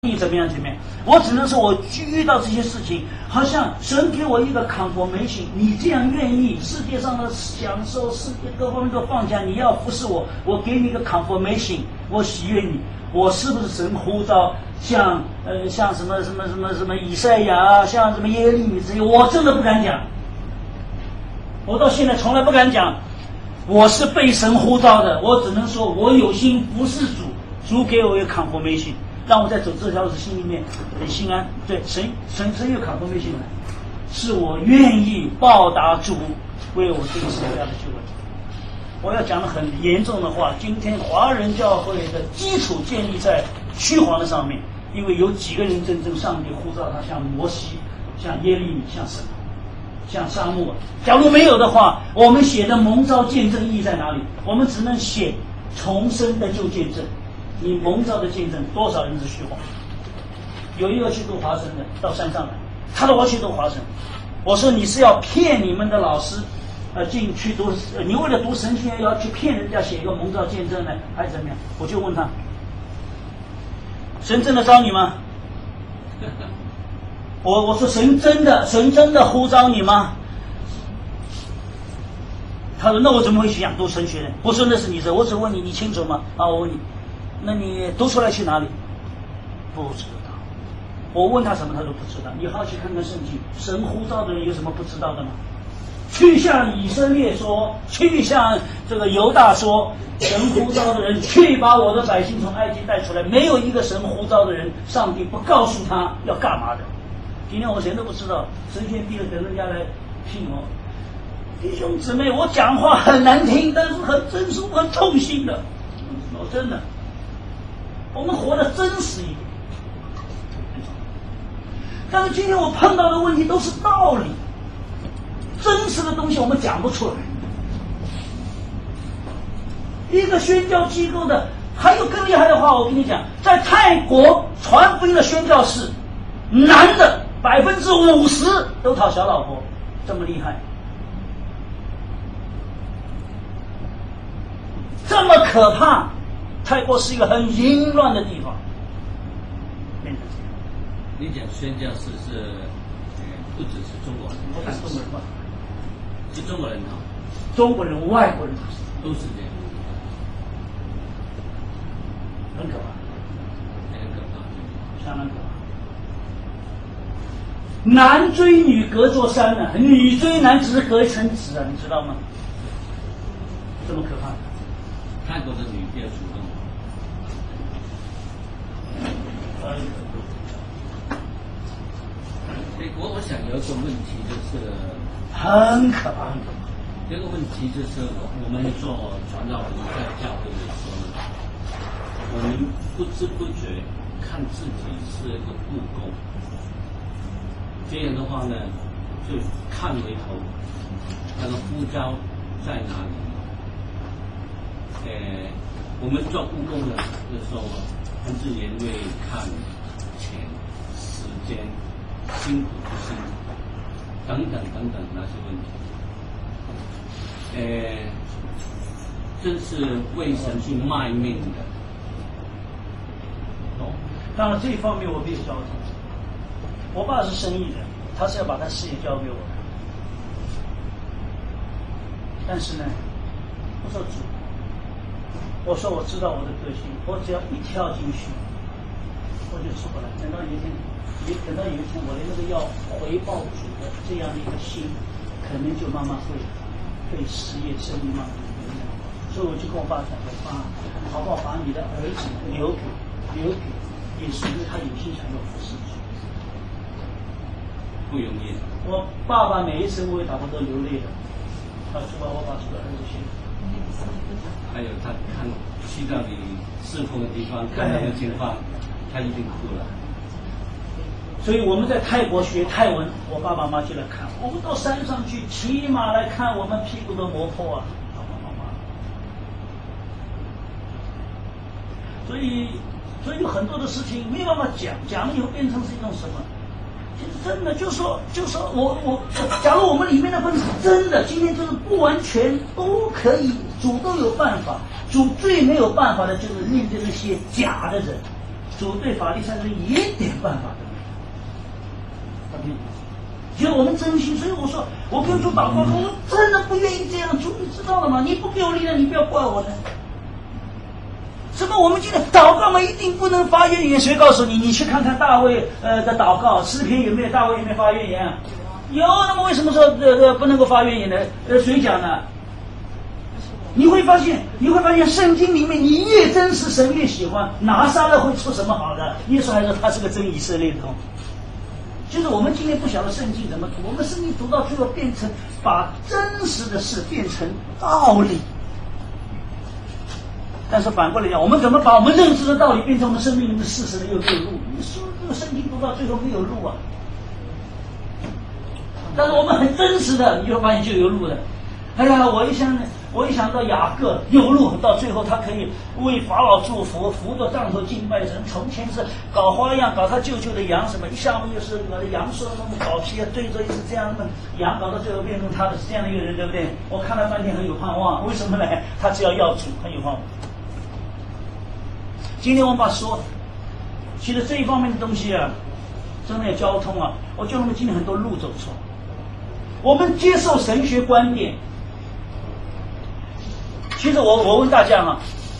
你怎么样？我只能说，我遇到这些事情，好像神给我一个 confirmation， 你这样愿意，世界上的享受，世界各方面都放下，你要服侍我，我给你一个 confirmation， 我喜悦你，我是不是神呼召？像什么以赛亚，像什么耶利米这些，我真的不敢讲，我到现在从来不敢讲，我是被神呼召的，我只能说我有心服侍主，主给我一个 confirmation。让我在走这条路心里面很心安，对神有confirmation了，是我愿意报答主为我这个时代的救恩。我要讲的很严重的话，今天华人教会的基础建立在虚谎的上面，因为有几个人真正上帝呼召他，像摩西，像耶利米，像什么，像沙漠。假如没有的话，我们写的蒙召见证意义在哪里？我们只能写重生的旧见证。你蒙召的见证多少人是虚谎？有一个去读华神的，到山上来，他说我去读华神，我说你是要骗你们的老师，进去读，你为了读神学要去骗人家写一个蒙召见证呢，还是怎么样？我就问他，神真的招你吗？我说神真的呼召你吗？他说那我怎么会去想读神学呢？我说那是你的，我只问你，你清楚吗？我问你。那你读出来去哪里？不知道。我问他什么，他都不知道。你好去看看圣经，神呼召的人有什么不知道的吗？去向以色列说，去向这个犹大说，神呼召的人去把我的百姓从埃及带出来。没有一个神呼召的人，上帝不告诉他要干嘛的。今天我谁都不知道，神学毕业等人家来聘我。弟兄姊妹，我讲话很难听，但是很真实、很痛心的。我真的。我们活得真实一点，但是今天我碰到的问题都是道理，真实的东西我们讲不出来。一个宣教机构的，还有更厉害的话，我跟你讲，在泰国传福音的宣教士，男的50%都讨小老婆，这么厉害，这么可怕。泰国是一个很淫乱的地方，变成这样。 你讲宣教士是，不只是中国人， 不是中国人吧？ 是中国人哈， 中国人、外国人都是这样， 很可怕， 很可怕， 相当可怕。男追女隔座山呢，女追男只是隔一层纸啊，你知道吗？这么可怕。 泰国的女比较主动。我想有一个问题就是很可怕，很可怕。 这个问题就是我们做传道人在教会的时候呢，我们不知不觉看自己是一个故宫，这样的话呢，就看回头，那个呼召在哪里？我们做故宫的时候，很自然会看钱、时间、辛苦不辛苦等等那些问题。真是为神去卖命的。 当然这一方面我没有交集。我爸是生意人，他是要把他事业交给我的。但是呢，我说主。我说我知道我的个性，我只要一跳进去，我就出不来。等到有一天我的那个要回报主的这样的一个心，可能就慢慢会被事业生意慢慢影响。所以我就跟我爸讲说，爸，好不好把你的儿子留给耶稣，因为他有心想要服侍主。 不容易。 我爸爸每一次为祷告都流泪的，他说我把这个儿子献。 还有他看去到你侍奉的地方，看那个情况，他一定哭了。 所以我们在泰国学泰文，我爸爸妈妈就来看。我们到山上去骑马来看，我们屁股都磨破啊！爸爸妈妈。所以有很多的事情没办法讲了以后变成是一种什么？其实真的就说我，假如我们里面的分子真的今天就是不完全都可以，主都有办法，主最没有办法的就是面对那些假的人， 主对法利赛人一点办法都没有。其实我们真心，所以我说，我跟主祷告，我真的不愿意这样。主，你知道了吗？你不给我力量，你不要怪我的。什么？我们今天祷告嘛，一定不能发怨言。谁告诉你？你去看看大卫的祷告，诗篇有没有大卫有没有发怨言啊？有。那么为什么说不能够发怨言呢？谁讲的？你会发现圣经里面，你越真实，神越喜欢。拿撒勒会出什么好的？耶稣还说他是个真以色列人。就是我们今天不晓得圣经怎么读，我们圣经读到最后变成把真实的事变成道理。但是反过来讲，我们怎么把我们认知的道理变成我们生命里面的事实的又没有路？你说这个圣经读到最后没有路啊？但是我们很真实的，你就发现就有路的。哎呀，我一想到雅各有路，到最后他可以为法老祝福，扶着杖头敬拜神。从前是搞花样，搞他舅舅的羊什么，一下午又是搞的羊说那么搞皮啊，对着一直这样的羊，搞到最后变成他的这样的一个人，对不对？我看了半天很有盼望，为什么呢？他只要主很有盼望。今天我们把说，其实这一方面的东西啊，真的交通啊，我觉得我们今天很多路走错。我们接受神学观念。其实我问大家哈，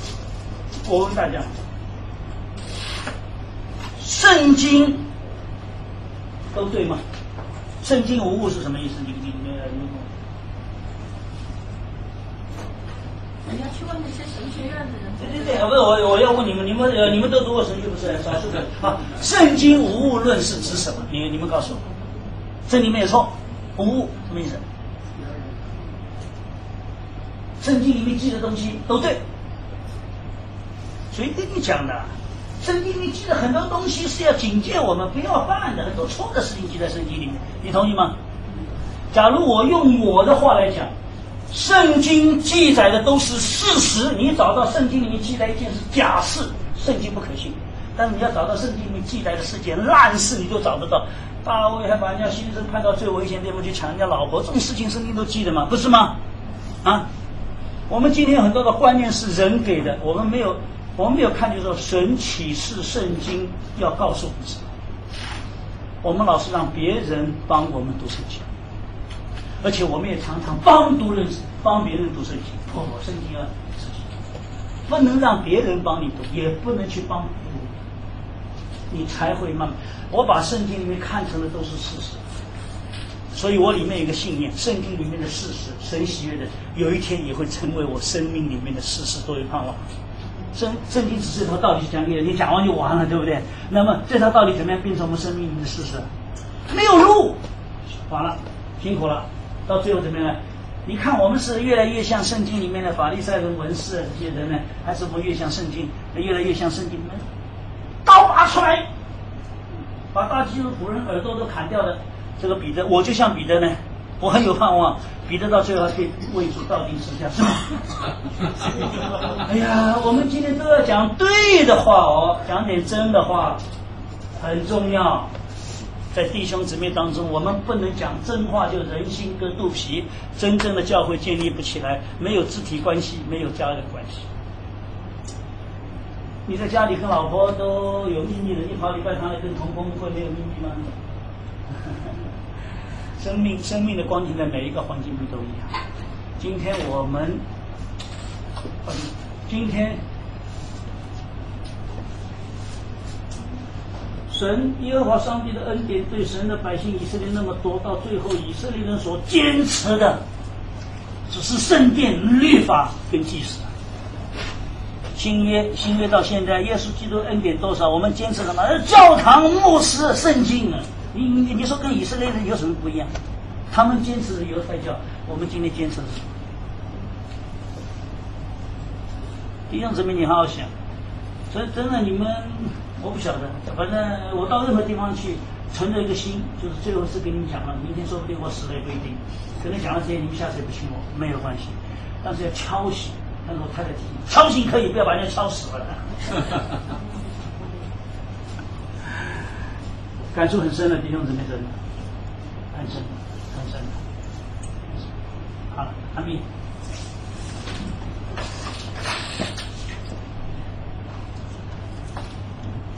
圣经都对吗？圣经无误是什么意思？你要去问那些神学院的人。 对，不是我要问你们都读过神学不是？少数的啊。圣经无误论是指什么？你们告诉我，这里面有错，无误什么意思？圣经里面记的东西都对，谁跟你讲的？圣经里记的很多东西是要警戒我们不要犯的，很多错的事情记在圣经里面，你同意吗？假如我用我的话来讲，圣经记载的都是事实，你找到圣经里面记载一件是假事，圣经不可信。但是你要找到圣经里面记载的是件烂事，你就找不到。大卫还把人家先生判到最危险地步去抢人家老婆，这种事情圣经都记得吗？不是吗？啊？我们今天很多的观念是人给的，我们没有看见说神启示圣经要告诉我们什么。我们老是让别人帮我们读圣经，而且我们也常常帮别人读圣经。圣经啊，不能让别人帮你读，也不能去帮你才会慢慢。我把圣经里面看成的都是事实。所以我里面有一个信念，圣经里面的事实，神喜悦的，有一天也会成为我生命里面的事实，作为盼望。圣经只是一条道理讲给你，讲完就完了，对不对？那么这条道理怎么样变成我们生命里面的事实？没有路，完了，辛苦了，到最后怎么样？你看我们是越来越像圣经里面的法利赛人、文士这些人呢，还是我们越像圣经，越来越像圣经里面刀拔出来，把大基督徒人耳朵都砍掉的。这个彼得，我就像彼得呢，我很有盼望。彼得到最后可以为主到底吃下，是吗？哎呀，我们今天都要讲对的话哦，讲点真的话，很重要。在弟兄姊妹当中，我们不能讲真话就人心隔肚皮，真正的教会建立不起来，没有肢体关系，没有家人关系。你在家里跟老婆都有秘密的，你跑礼拜堂来跟同工会没有秘密吗？生命的光景在每一个环境里都一样。今天神耶和华上帝的恩典对神的百姓以色列那么多，到最后以色列人所坚持的只是圣殿律法跟祭司。新约到现在，耶稣基督恩典多少？我们坚持什么？教堂、牧师、圣经啊！你说跟以色列人有什么不一样？他们坚持的犹太教，我们今天坚持的是什么？弟兄姊妹，你好好想。所以真的，你们我不晓得，反正我到任何地方去，存着一个心，就是最后是跟你们讲了，明天说不定我死了也不一定，可能讲了这些，你们下次也不信我，没有关系，但是要敲醒。但是我太太提醒，敲醒可以，不要把人家敲死了。感触很深的弟兄姊妹，真的很深很深。好了，阿弥。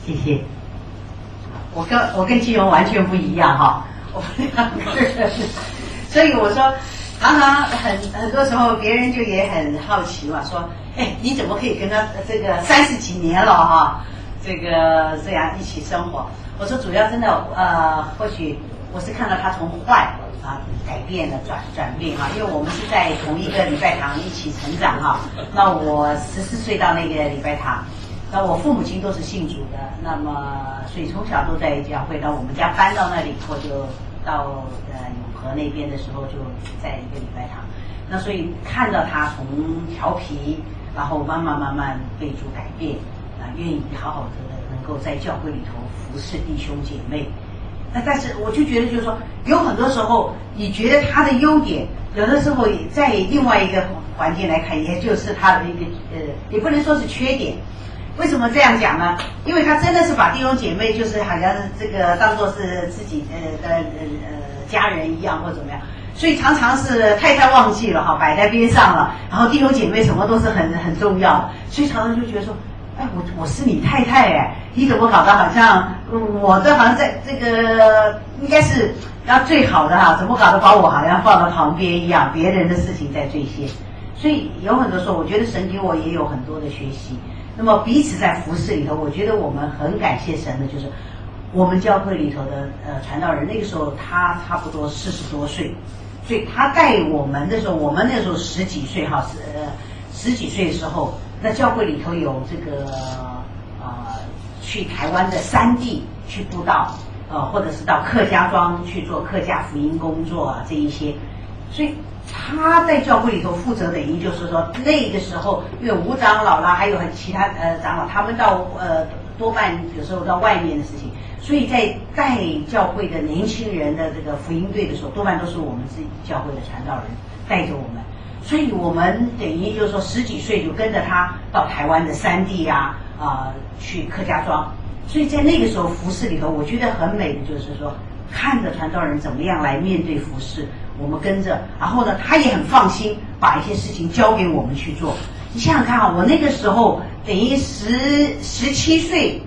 谢谢。我跟基隆完全不一样哈，我们两个人，所以我说常常很多时候别人就也很好奇嘛，说你怎么可以跟他这个30几年了哈，这个这样一起生活？我说主要真的或许我是看到他从坏改变了转变哈，因为我们是在同一个礼拜堂一起成长哈。那我14岁到那个礼拜堂，那我父母亲都是信主的，那么所以从小都在教会。到我们家搬到那里以后，就到永和那边的时候，就在一个礼拜堂。那所以看到他从调皮，然后慢慢被主改变，愿意好好的能够在教会里头服侍弟兄姐妹。那但是我就觉得就是说，有很多时候你觉得他的优点，有的时候在另外一个环境来看，也就是他的一个也不能说是缺点。为什么这样讲呢？因为他真的是把弟兄姐妹就是好像这个当作是自己家人一样或怎么样，所以常常是太太忘记了哈，摆在边上了，然后弟兄姐妹什么都是很重要的，所以常常就觉得说，我是你太太你怎么搞得好像我的好像在这个应该是要最好的哈，怎么搞得把我好像放到旁边一样，别人的事情在最先。所以有很多时候，我觉得神给我也有很多的学习。那么彼此在服事里头，我觉得我们很感谢神的，就是我们教会里头的传道人，那个时候他差不多40多岁，所以他带我们的时候，我们那时候10几岁哈，10几岁的时候，那教会里头有这个去台湾的3地去布道，或者是到客家庄去做客家福音工作这一些，所以他在教会里头负责等于就是说那个时候，因为吴长老啦，还有其他长老，他们到多半有时候到外面的事情，所以在带教会的年轻人的这个福音队的时候，多半都是我们自己教会的传道人带着我们，所以我们等于就是说10几岁就跟着他到台湾的3地去客家庄，所以在那个时候服事里头，我觉得很美的就是说看着传道人怎么样来面对服事，我们跟着，然后呢他也很放心把一些事情交给我们去做。你想想看我那个时候等于17岁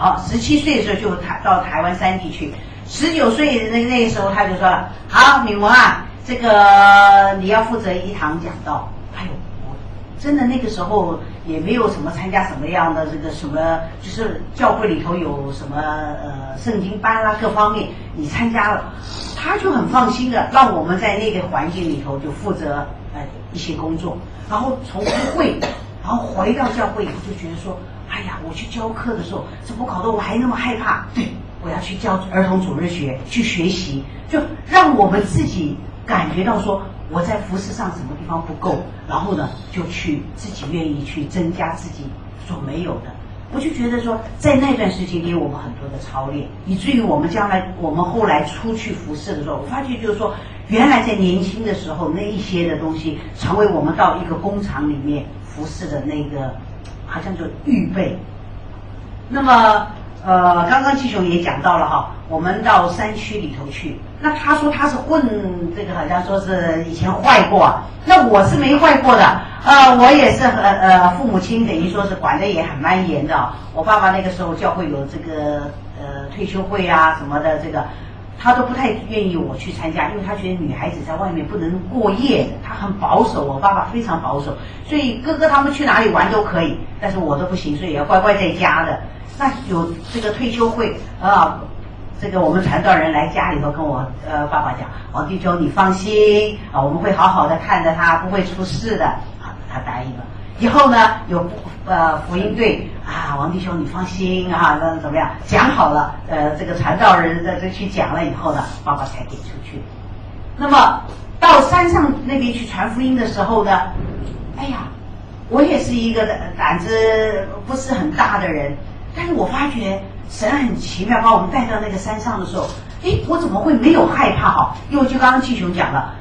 17岁的时候就到台湾3地去，19岁那个时候他就说了，好，敏文这个你要负责1堂讲道。我真的那个时候也没有什么参加什么样的这个什么，就是教会里头有什么圣经班啦各方面你参加了，他就很放心的让我们在那个环境里头就负责一些工作，然后从会然后回到教会以后就觉得说，我去教课的时候怎么搞得我还那么害怕，对，我要去教儿童主日学去学习，就让我们自己感觉到说我在服事上什么地方不够，然后呢就去自己愿意去增加自己所没有的。我就觉得说在那段时间给我们很多的操练，以至于我们后来出去服事的时候，我发觉就是说原来在年轻的时候那一些的东西成为我们到一个工厂里面服事的那个好像就预备。那么刚刚季雄也讲到了哈，我们到山区里头去，那他说他是混这个好像说是以前坏过，那我是没坏过的，我也是父母亲等于说是管得也很蛮严的。我爸爸那个时候教会有这个退休会什么的，这个他都不太愿意我去参加，因为他觉得女孩子在外面不能过夜的，他很保守，我爸爸非常保守，所以哥哥他们去哪里玩都可以，但是我都不行，所以也要乖乖在家的。那有这个退休会这个我们传道人来家里头跟我爸爸讲，王弟兄你放心我们会好好的看着他，不会出事的他答应了。以后呢有福音队王弟兄你放心那怎么样讲好了这个传道人这去讲了以后呢，爸爸才给出去。那么到山上那边去传福音的时候呢，我也是一个胆子不是很大的人，但是我发觉神很奇妙，把我们带到那个山上的时候，我怎么会没有害怕因为就刚刚季雄讲了，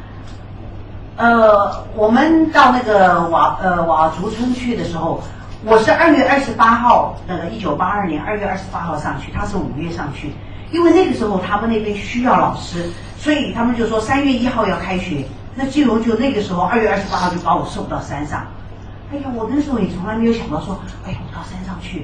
我们到那个瓦竹村去的时候，我是2月28号，那个1982年2月28号上去，他是5月上去，因为那个时候他们那边需要老师，所以他们就说3月1号要开学，那季荣就那个时候2月28号就把我送到山上。我那时候也从来没有想到说，我到山上去，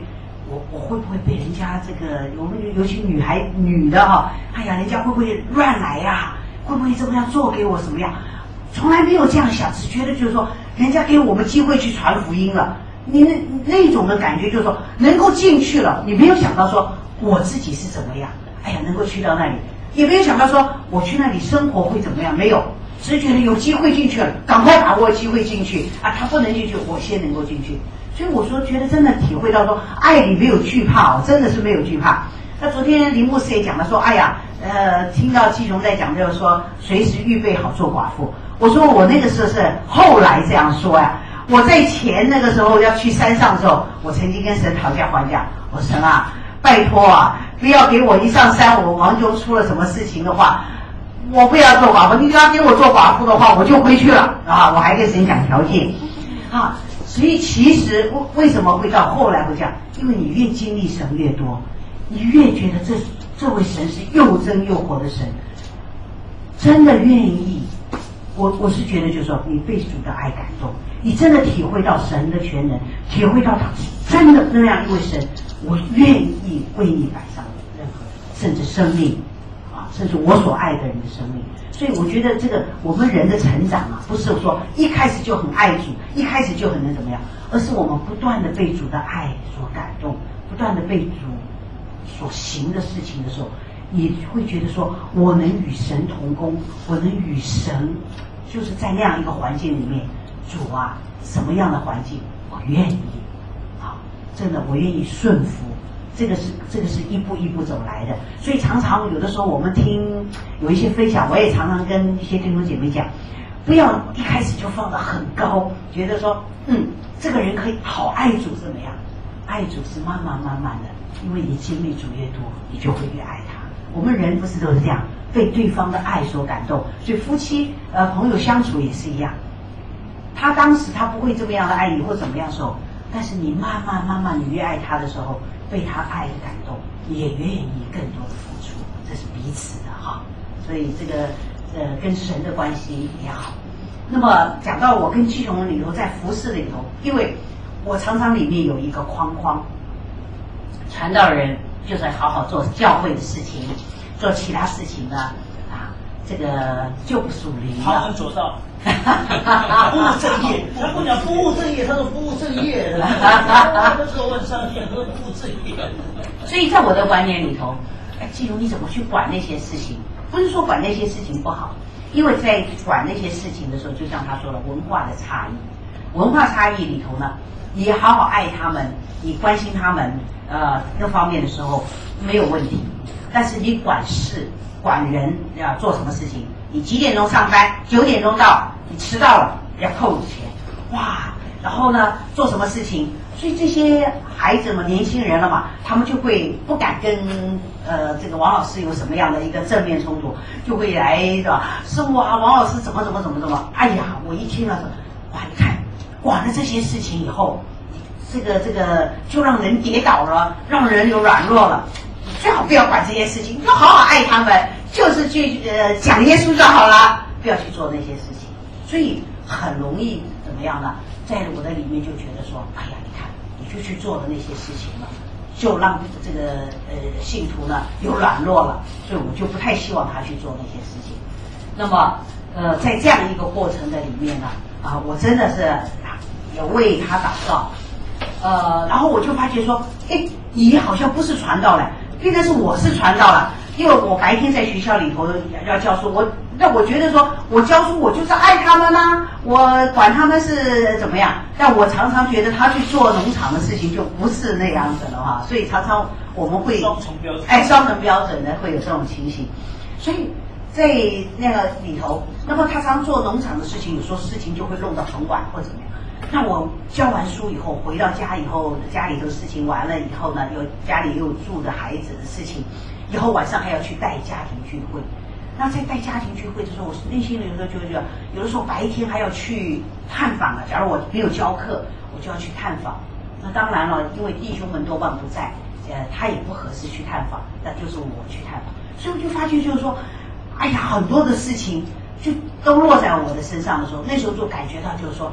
我会不会被人家这个，我们尤其女的哈，哎呀，人家会不会乱来呀？会不会这么样做给我什么样？从来没有这样想，只觉得就是说，人家给我们机会去传福音了，你那种的感觉就是说，能够进去了，你没有想到说我自己是怎么样，哎呀，能够去到那里，也没有想到说我去那里生活会怎么样，没有，只是觉得有机会进去了，赶快把握机会进去啊，他不能进去，我先能够进去。所以我说，觉得真的体会到说，爱里没有惧怕哦，真的是没有惧怕。那昨天林牧师也讲了说，哎呀，听到季荣在讲，就是说随时预备好做寡妇。我说我那个时候是后来这样说呀，我在前那个时候要去山上的时候，我曾经跟神讨价还价，我说神啊，拜托啊，不要给我一上山，我王兄出了什么事情的话，我不要做寡妇，你要给我做寡妇的话，我就回去了啊！我还跟神讲条件啊。所以其实为什么会到后来会这样？因为你越经历神越多，你越觉得这位神是又真又活的神，真的愿意。我是觉得就是说，你被主的爱感动，你真的体会到神的全能，体会到他真的那样一位神，我愿意为你摆上任何甚至生命啊，甚至我所爱的人的生命。所以我觉得这个我们人的成长啊，不是说一开始就很爱主，一开始就很能怎么样，而是我们不断的被主的爱所感动，不断的被主所行的事情的时候，你会觉得说，我能与神同工，我能与神，就是在那样一个环境里面，主啊，什么样的环境，我愿意啊，真的我愿意顺服。这个是一步一步走来的，所以常常有的时候我们听有一些分享，我也常常跟一些弟兄姐妹讲，不要一开始就放得很高，觉得说这个人可以好爱主怎么样？爱主是慢慢的，因为你经历主越多，你就会越爱他。我们人不是都是这样，被对方的爱所感动，所以夫妻朋友相处也是一样。他当时他不会这么样的爱你或怎么样的时候，但是你慢慢你越爱他的时候，被他爱的感动，也愿意更多的付出，这是彼此的哈。所以这个跟神的关系也好。那么讲到我跟基隆里头在服事里头，因为我常常里面有一个框，传道人就是好好做教会的事情，做其他事情呢这个就不属灵了。 好很做到。不务正业，他不讲不务正业，他说不务正业的。那时候问上帝和不务正业。 所以在我的观念里头，基隆你怎么去管那些事情？不是说管那些事情不好，因为在管那些事情的时候，就像他说的，文化的差异，文化差异里头呢，你好好爱他们，你关心他们，各方面的时候没有问题。但是你管事、管人要做什么事情？你几点钟上班？9点钟到，你迟到了要扣钱，哇！然后呢，做什么事情？所以这些孩子们、年轻人了嘛，他们就会不敢跟这个王老师有什么样的一个正面冲突，就会来对吧？师父啊，王老师怎么？哎呀，我一听了说，哇，你看管了这些事情以后，这个就让人跌倒了，让人有软弱了。最好不要管这些事情，要好好爱他们，就是去讲耶稣就好了，不要去做那些事情。所以很容易怎么样呢？在我的里面就觉得说，哎呀，你看你就去做的那些事情了，就让这个信徒呢有软弱了，所以我就不太希望他去做那些事情。那么在这样一个过程的里面呢，我真的是有为他祷告，然后我就发觉说，你好像不是传道了。变成是我是传道了，因为我白天在学校里头要教书，我觉得说我教书我就是爱他们啦，我管他们是怎么样，但我常常觉得他去做农场的事情就不是那样子了哈，所以常常我们会双重标准的会有这种情形，所以在那个里头，那么他常做农场的事情，有时候事情就会弄得很晚或怎么样。那我教完书以后，回到家以后，家里头事情完了以后呢，家里又住的孩子的事情，以后晚上还要去带家庭聚会。那在带家庭聚会的时候，我内心里头就觉得，有的时候白天还要去探访了。假如我没有教课，我就要去探访。那当然了，因为弟兄们多半不在，他也不合适去探访，那就是我去探访。所以我就发觉就是说，哎呀，很多的事情就都落在我的身上的时候，那时候就感觉到就是说。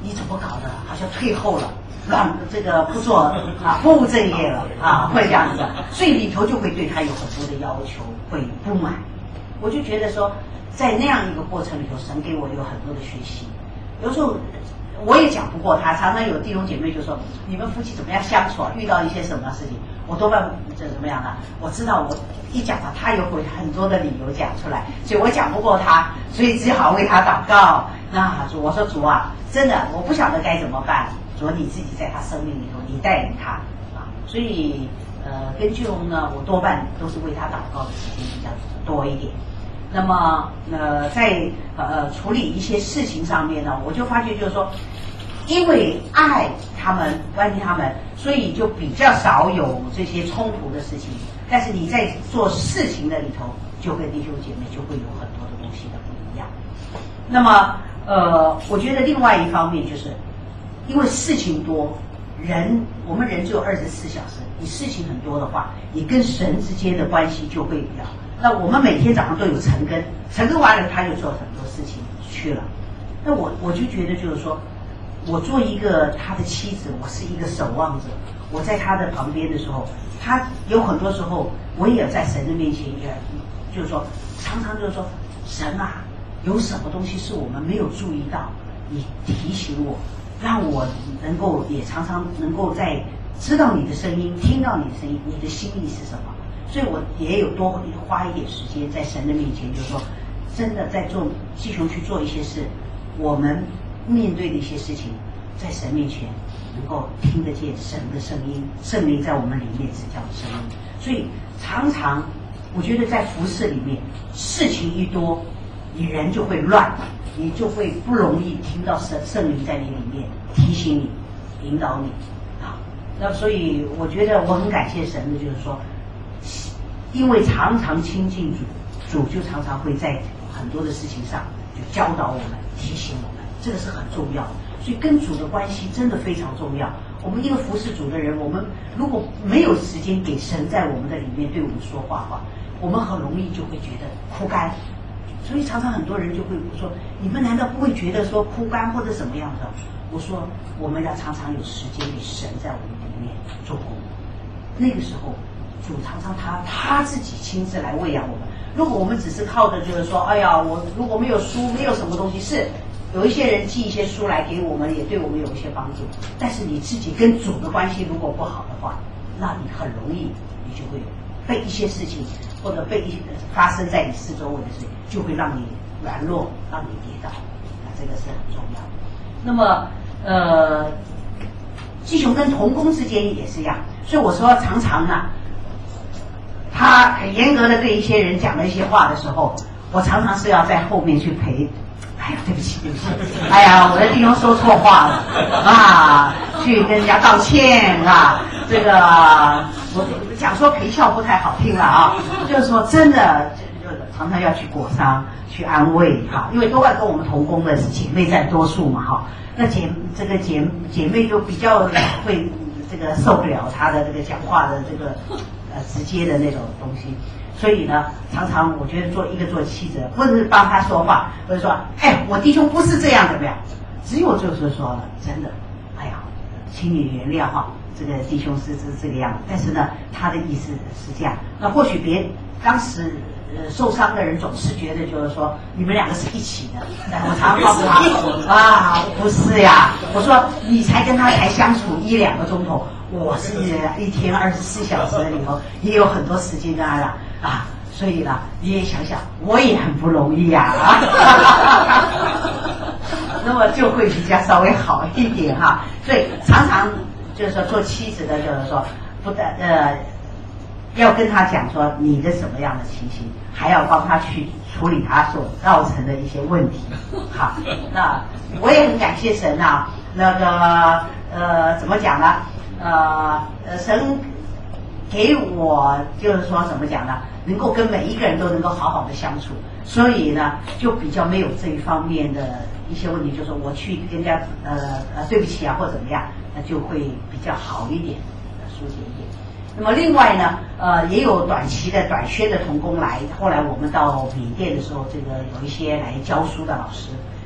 你怎么搞的？好像退后了，这个不做不务正业了会这样子，所以里头就会对他有很多的要求，会不满。我就觉得说，在那样一个过程里头，神给我有很多的学习。有时候我也讲不过他，常常有弟兄姐妹就说：“你们夫妻怎么样相处啊？遇到一些什么事情？”我多半怎么样呢？我知道我一讲他又会很多的理由讲出来，所以我讲不过他，所以只好为他祷告。那主，我说主啊，真的我不晓得该怎么办。主，你自己在他生命里头，你带领他所以跟巨龙呢，我多半都是为他祷告的时间比较多一点。那么在处理一些事情上面呢，我就发觉就是说，因为爱他们关心他们，所以就比较少有这些冲突的事情。但是你在做事情的里头，就跟弟兄姐妹就会有很多的东西的不一样。那么我觉得另外一方面就是，因为事情多，我们人只有24小时，你事情很多的话，你跟神之间的关系就会比较。那我们每天早上都有晨更，晨更完了他就做很多事情去了。那我就觉得就是说，我做一个他的妻子，我是一个守望者。我在他的旁边的时候，他有很多时候我也在神的面前，就是说常常就是说，神啊，有什么东西是我们没有注意到，你提醒我，让我能够也常常能够在知道你的声音，听到你的声音，你的心意是什么。所以我也有多花一点时间在神的面前，就是说真的在继续去做一些事，我们面对的一些事情，在神面前能够听得见神的声音，圣灵在我们里面指教的声音。所以常常我觉得在服事里面，事情一多，你人就会乱，你就会不容易听到圣灵在你里面提醒你、引导你那所以我觉得我很感谢神的，就是说，因为常常亲近主就常常会在很多的事情上就教导我们、提醒我们，这个是很重要的。所以跟主的关系真的非常重要。我们一个服侍主的人，我们如果没有时间给神在我们的里面对我们说话的话，我们很容易就会觉得枯干。所以常常很多人就会说，你们难道不会觉得说枯干或者什么样的？我说我们要常常有时间给神在我们里面做工。那个时候主常常他自己亲自来喂养我们。如果我们只是靠着就是说，哎呀，我如果没有书，没有什么东西，是有一些人寄一些书来给我们，也对我们有一些帮助。但是你自己跟主的关系如果不好的话，那你很容易你就会被一些事情或者被发生在你四周围的事情，就会让你软弱，让你跌倒。那这个是很重要的。那么弟兄跟同工之间也是一样，所以我说常常呢，他很严格的对一些人讲了一些话的时候，我常常是要在后面去陪。哎呀，对不起，哎呀，我的弟兄说错话了去跟人家道歉这个我讲说陪笑不太好听了就是说真的，就常常要去裹伤、去安慰因为都要跟我们同工的姐妹占多数嘛那姐妹就比较会这个受不了他的这个讲话的这个直接的那种东西。所以呢，常常我觉得做妻子，或者是帮他说话，或者说，我弟兄不是这样的，没有，只有就是说了，真的，哎呀，请你原谅这个弟兄是这个样子，但是呢，他的意思是这样。那或许当时受伤的人总是觉得就是说你们两个是一起的，我常告诉他不是呀，我说你才跟他才相处1-2个钟头，我是一天24小时里头也有很多时间跟他了所以呢，你也想想，我也很不容易那么就会比较稍微好一点所以常常就是说做妻子的，就是说不但要跟他讲说你的什么样的情形，还要帮他去处理他所造成的一些问题那我也很感谢神那个怎么讲呢神给我就是说怎么讲呢，能够跟每一个人都能够好好的相处，所以呢就比较没有这一方面的一些问题，就是我去跟人家对不起或怎么样，那就会比较好一点，疏解一点。那么另外呢也有短宣的同工来，后来我们到缅甸的时候，这个有一些来教书的老师，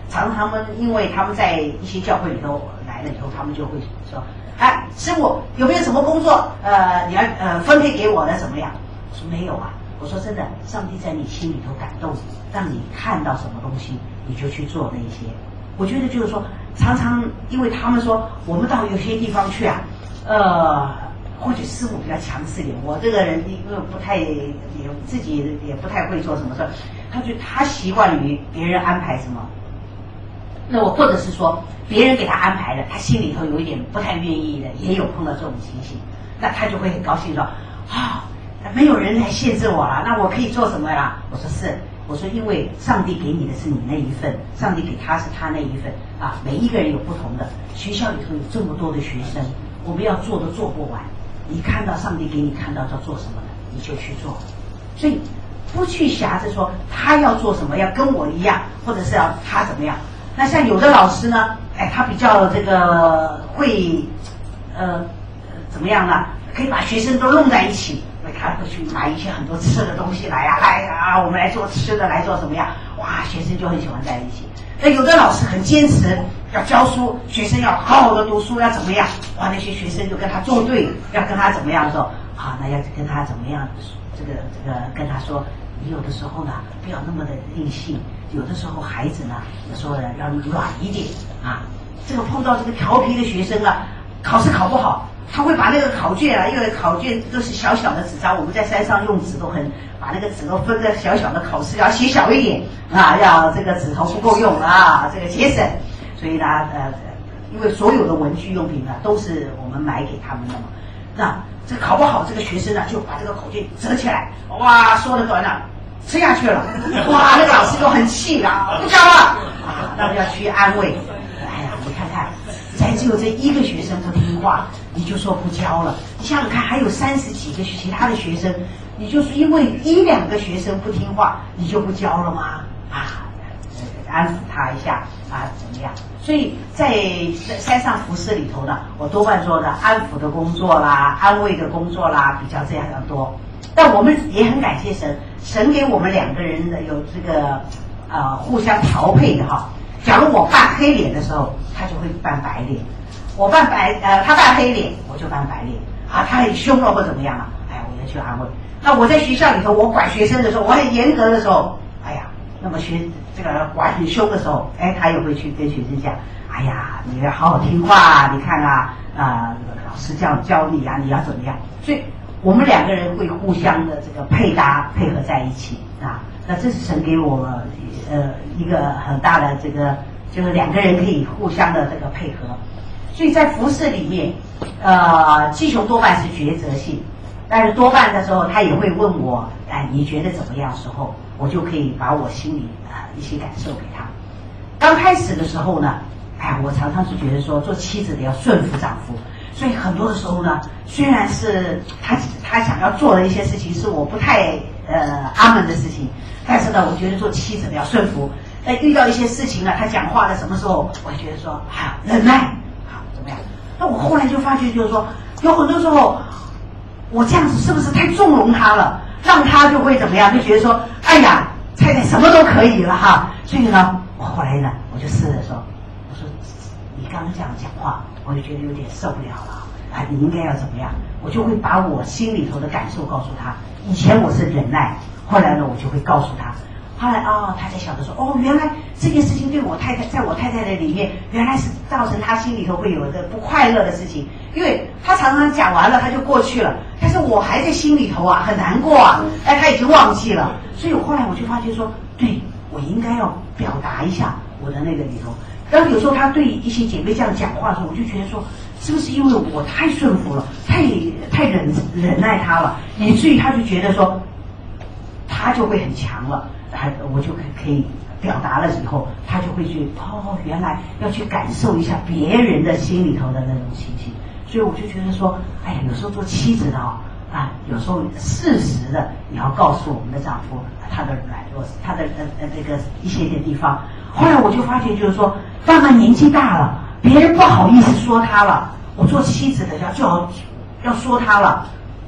常常因为他们在一些教会里头来了以后，他们就会说，哎，师父有没有什么工作？你要分配给我的怎么样？我说没有啊。我说真的，上帝在你心里头感动，让你看到什么东西，你就去做那一些。我觉得就是说，常常因为他们说，我们到有些地方去啊，或许师傅比较强势一点，我这个人因为不太也自己也不太会做什么事，他习惯于别人安排什么，那我或者是说别人给他安排的，他心里头有一点不太愿意的，也有碰到这种情形，那他就会很高兴说没有人来限制我了，那我可以做什么呀？我说是，我说因为上帝给你的是你那一份，上帝给他是他那一份啊，每一个人有不同的，学校里头有这么多的学生，我们要做都做不完，你看到上帝给你看到要做什么的，你就去做，所以不去狭着说他要做什么，要跟我一样，或者是要他怎么样。那像有的老师呢，他比较这个会怎么样呢？可以把学生都弄在一起，他会去买一些很多吃的东西来啊，我们来做吃的，来做什么呀？哇，学生就很喜欢在一起。那有的老师很坚持要教书，学生要好好的读书，要怎么样？哇，那些学生就跟他作对，要跟他怎么样的时候，那要跟他怎么样？这个跟他说，你有的时候呢，不要那么的硬性，有的时候孩子呢，有时候呢要软一点啊。这个碰到这个调皮的学生啊，考试考不好。他会把那个考卷啊，因为考卷都是小小的纸张，我们在山上用纸都把那个纸都分在小小的，考试要写小一点啊，要这个纸头不够用啊，这个节省。所以呢，因为所有的文具用品呢都是我们买给他们的嘛，那这个考不好，这个学生呢就把这个考卷折起来，哇，说的短了，吃下去了，哇，那个老师就很气了，不教了啊，那要去安慰。哎呀，你看看。才只有这一个学生不听话，你就说不教了。你想想看，还有30几个其他的学生，你就是因为1、2个学生不听话，你就不教了吗？安抚他一下啊，怎么样？所以在山上服侍里头呢，我多半做的安抚的工作啦、安慰的工作啦，比较这样的多。但我们也很感谢神，神给我们2个人的有这个互相调配的哈。假如我扮黑脸的时候，他就会扮白脸；他扮黑脸，我就扮白脸啊。他很凶了或怎么样了，我要去安慰。那我在学校里头，我管学生的时候，我很严格的时候，那么这个管很凶的时候，他也会去跟学生讲，你要好好听话，你看老师这样教你啊，你要怎么样？所以我们2个人会互相的这个配合在一起啊。那这是神给我一个很大的这个，就是2个人可以互相的这个配合。所以在服事里面，基雄多半是抉择性，但是多半的时候他也会问我，你觉得怎么样？时候我就可以把我心里一些感受给他。刚开始的时候呢，我常常是觉得说，做妻子的要顺服丈夫，所以很多的时候呢，虽然是他想要做的一些事情是我不太阿门的事情。但是呢，我觉得做妻子的要顺服。在遇到一些事情啊，他讲话的什么时候，我觉得说忍耐，怎么样？那我后来就发觉，就是说，有很多时候，我这样子是不是太纵容他了，让他就会怎么样？就觉得说，太太什么都可以了哈。所以呢，我后来呢，我就试着说，我说你刚刚这样讲话，我就觉得有点受不了了你应该要怎么样？我就会把我心里头的感受告诉他。以前我是忍耐。后来呢，我就会告诉他。后来他才晓得说，原来这件事情对我太太，在我太太的里面，原来是造成他心里头会有的不快乐的事情。因为他常常讲完了，他就过去了，但是我还在心里头很难过他已经忘记了。所以后来我就发觉说，对，我应该要表达一下我的那个里头。然后有时候他对一些姐妹这样讲话的时候，我就觉得说，是不是因为我太顺服了，太忍耐他了，以至于他就觉得说。他就会很强了，我就可以表达了以后，他就会去原来要去感受一下别人的心里头的那种情形。所以我就觉得说，有时候做妻子的有时候适时的你要告诉我们的丈夫他的软弱，他的这个一些地方。后来我就发觉，就是说，慢慢年纪大了，别人不好意思说他了，我做妻子的就要说他了。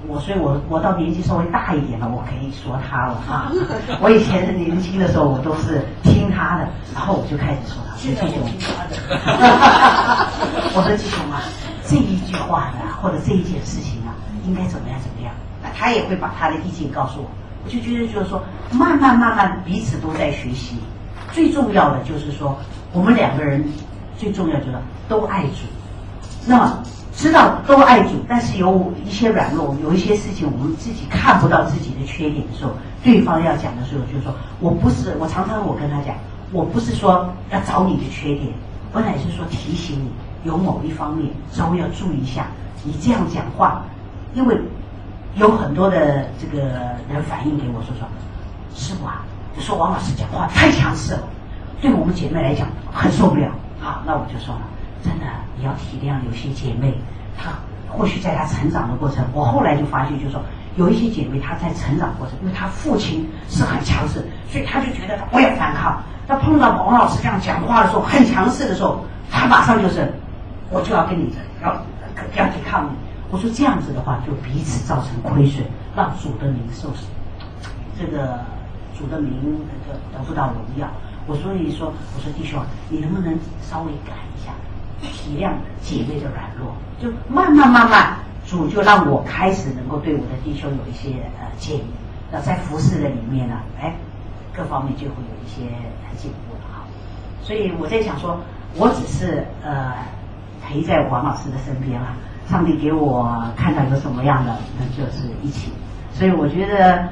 所以我到年纪稍微大一点了，我可以说他了啊。我以前年轻的时候，我都是听他的，然后我就开始说他。 现在我听他的。 我说季雄啊，这一句话呢，或者这一件事情啊，应该怎么样怎么样？那他也会把他的意见告诉我。我就觉得就是说，慢慢彼此都在学习。最重要的就是说，我们两个人最重要就是都爱主。那么知道都爱主，但是有一些软弱，有一些事情我们自己看不到自己的缺点的时候，对方要讲的时候，就是说我常常跟他讲，我不是说要找你的缺点，我乃是说提醒你有某一方面稍微要注意一下，你这样讲话，因为有很多的这个人反映给我说师父啊，就说王老师讲话太强势了，对我们姐妹来讲很受不了。好，那我就说了，真的你要体谅有些姐妹，她或许在她成长的过程，我后来就发现就是说有一些姐妹她在成长过程，因为她父亲是很强势，所以她就觉得我要反抗。她碰到王老师这样讲话的时候很强势的时候，她马上就是我就要跟你要抵抗你。我说这样子的话就彼此造成亏损，让主的名受这个主的名得不到荣耀。所以说弟兄，你能不能稍微改一下，体谅姐妹的软弱，就慢慢主就让我开始能够对我的弟兄有一些建议。那在服事的里面呢，各方面就会有一些进步了哈。所以我在想说，我只是陪在王老师的身边了，上帝给我看到有什么样的，那就是一起。所以我觉得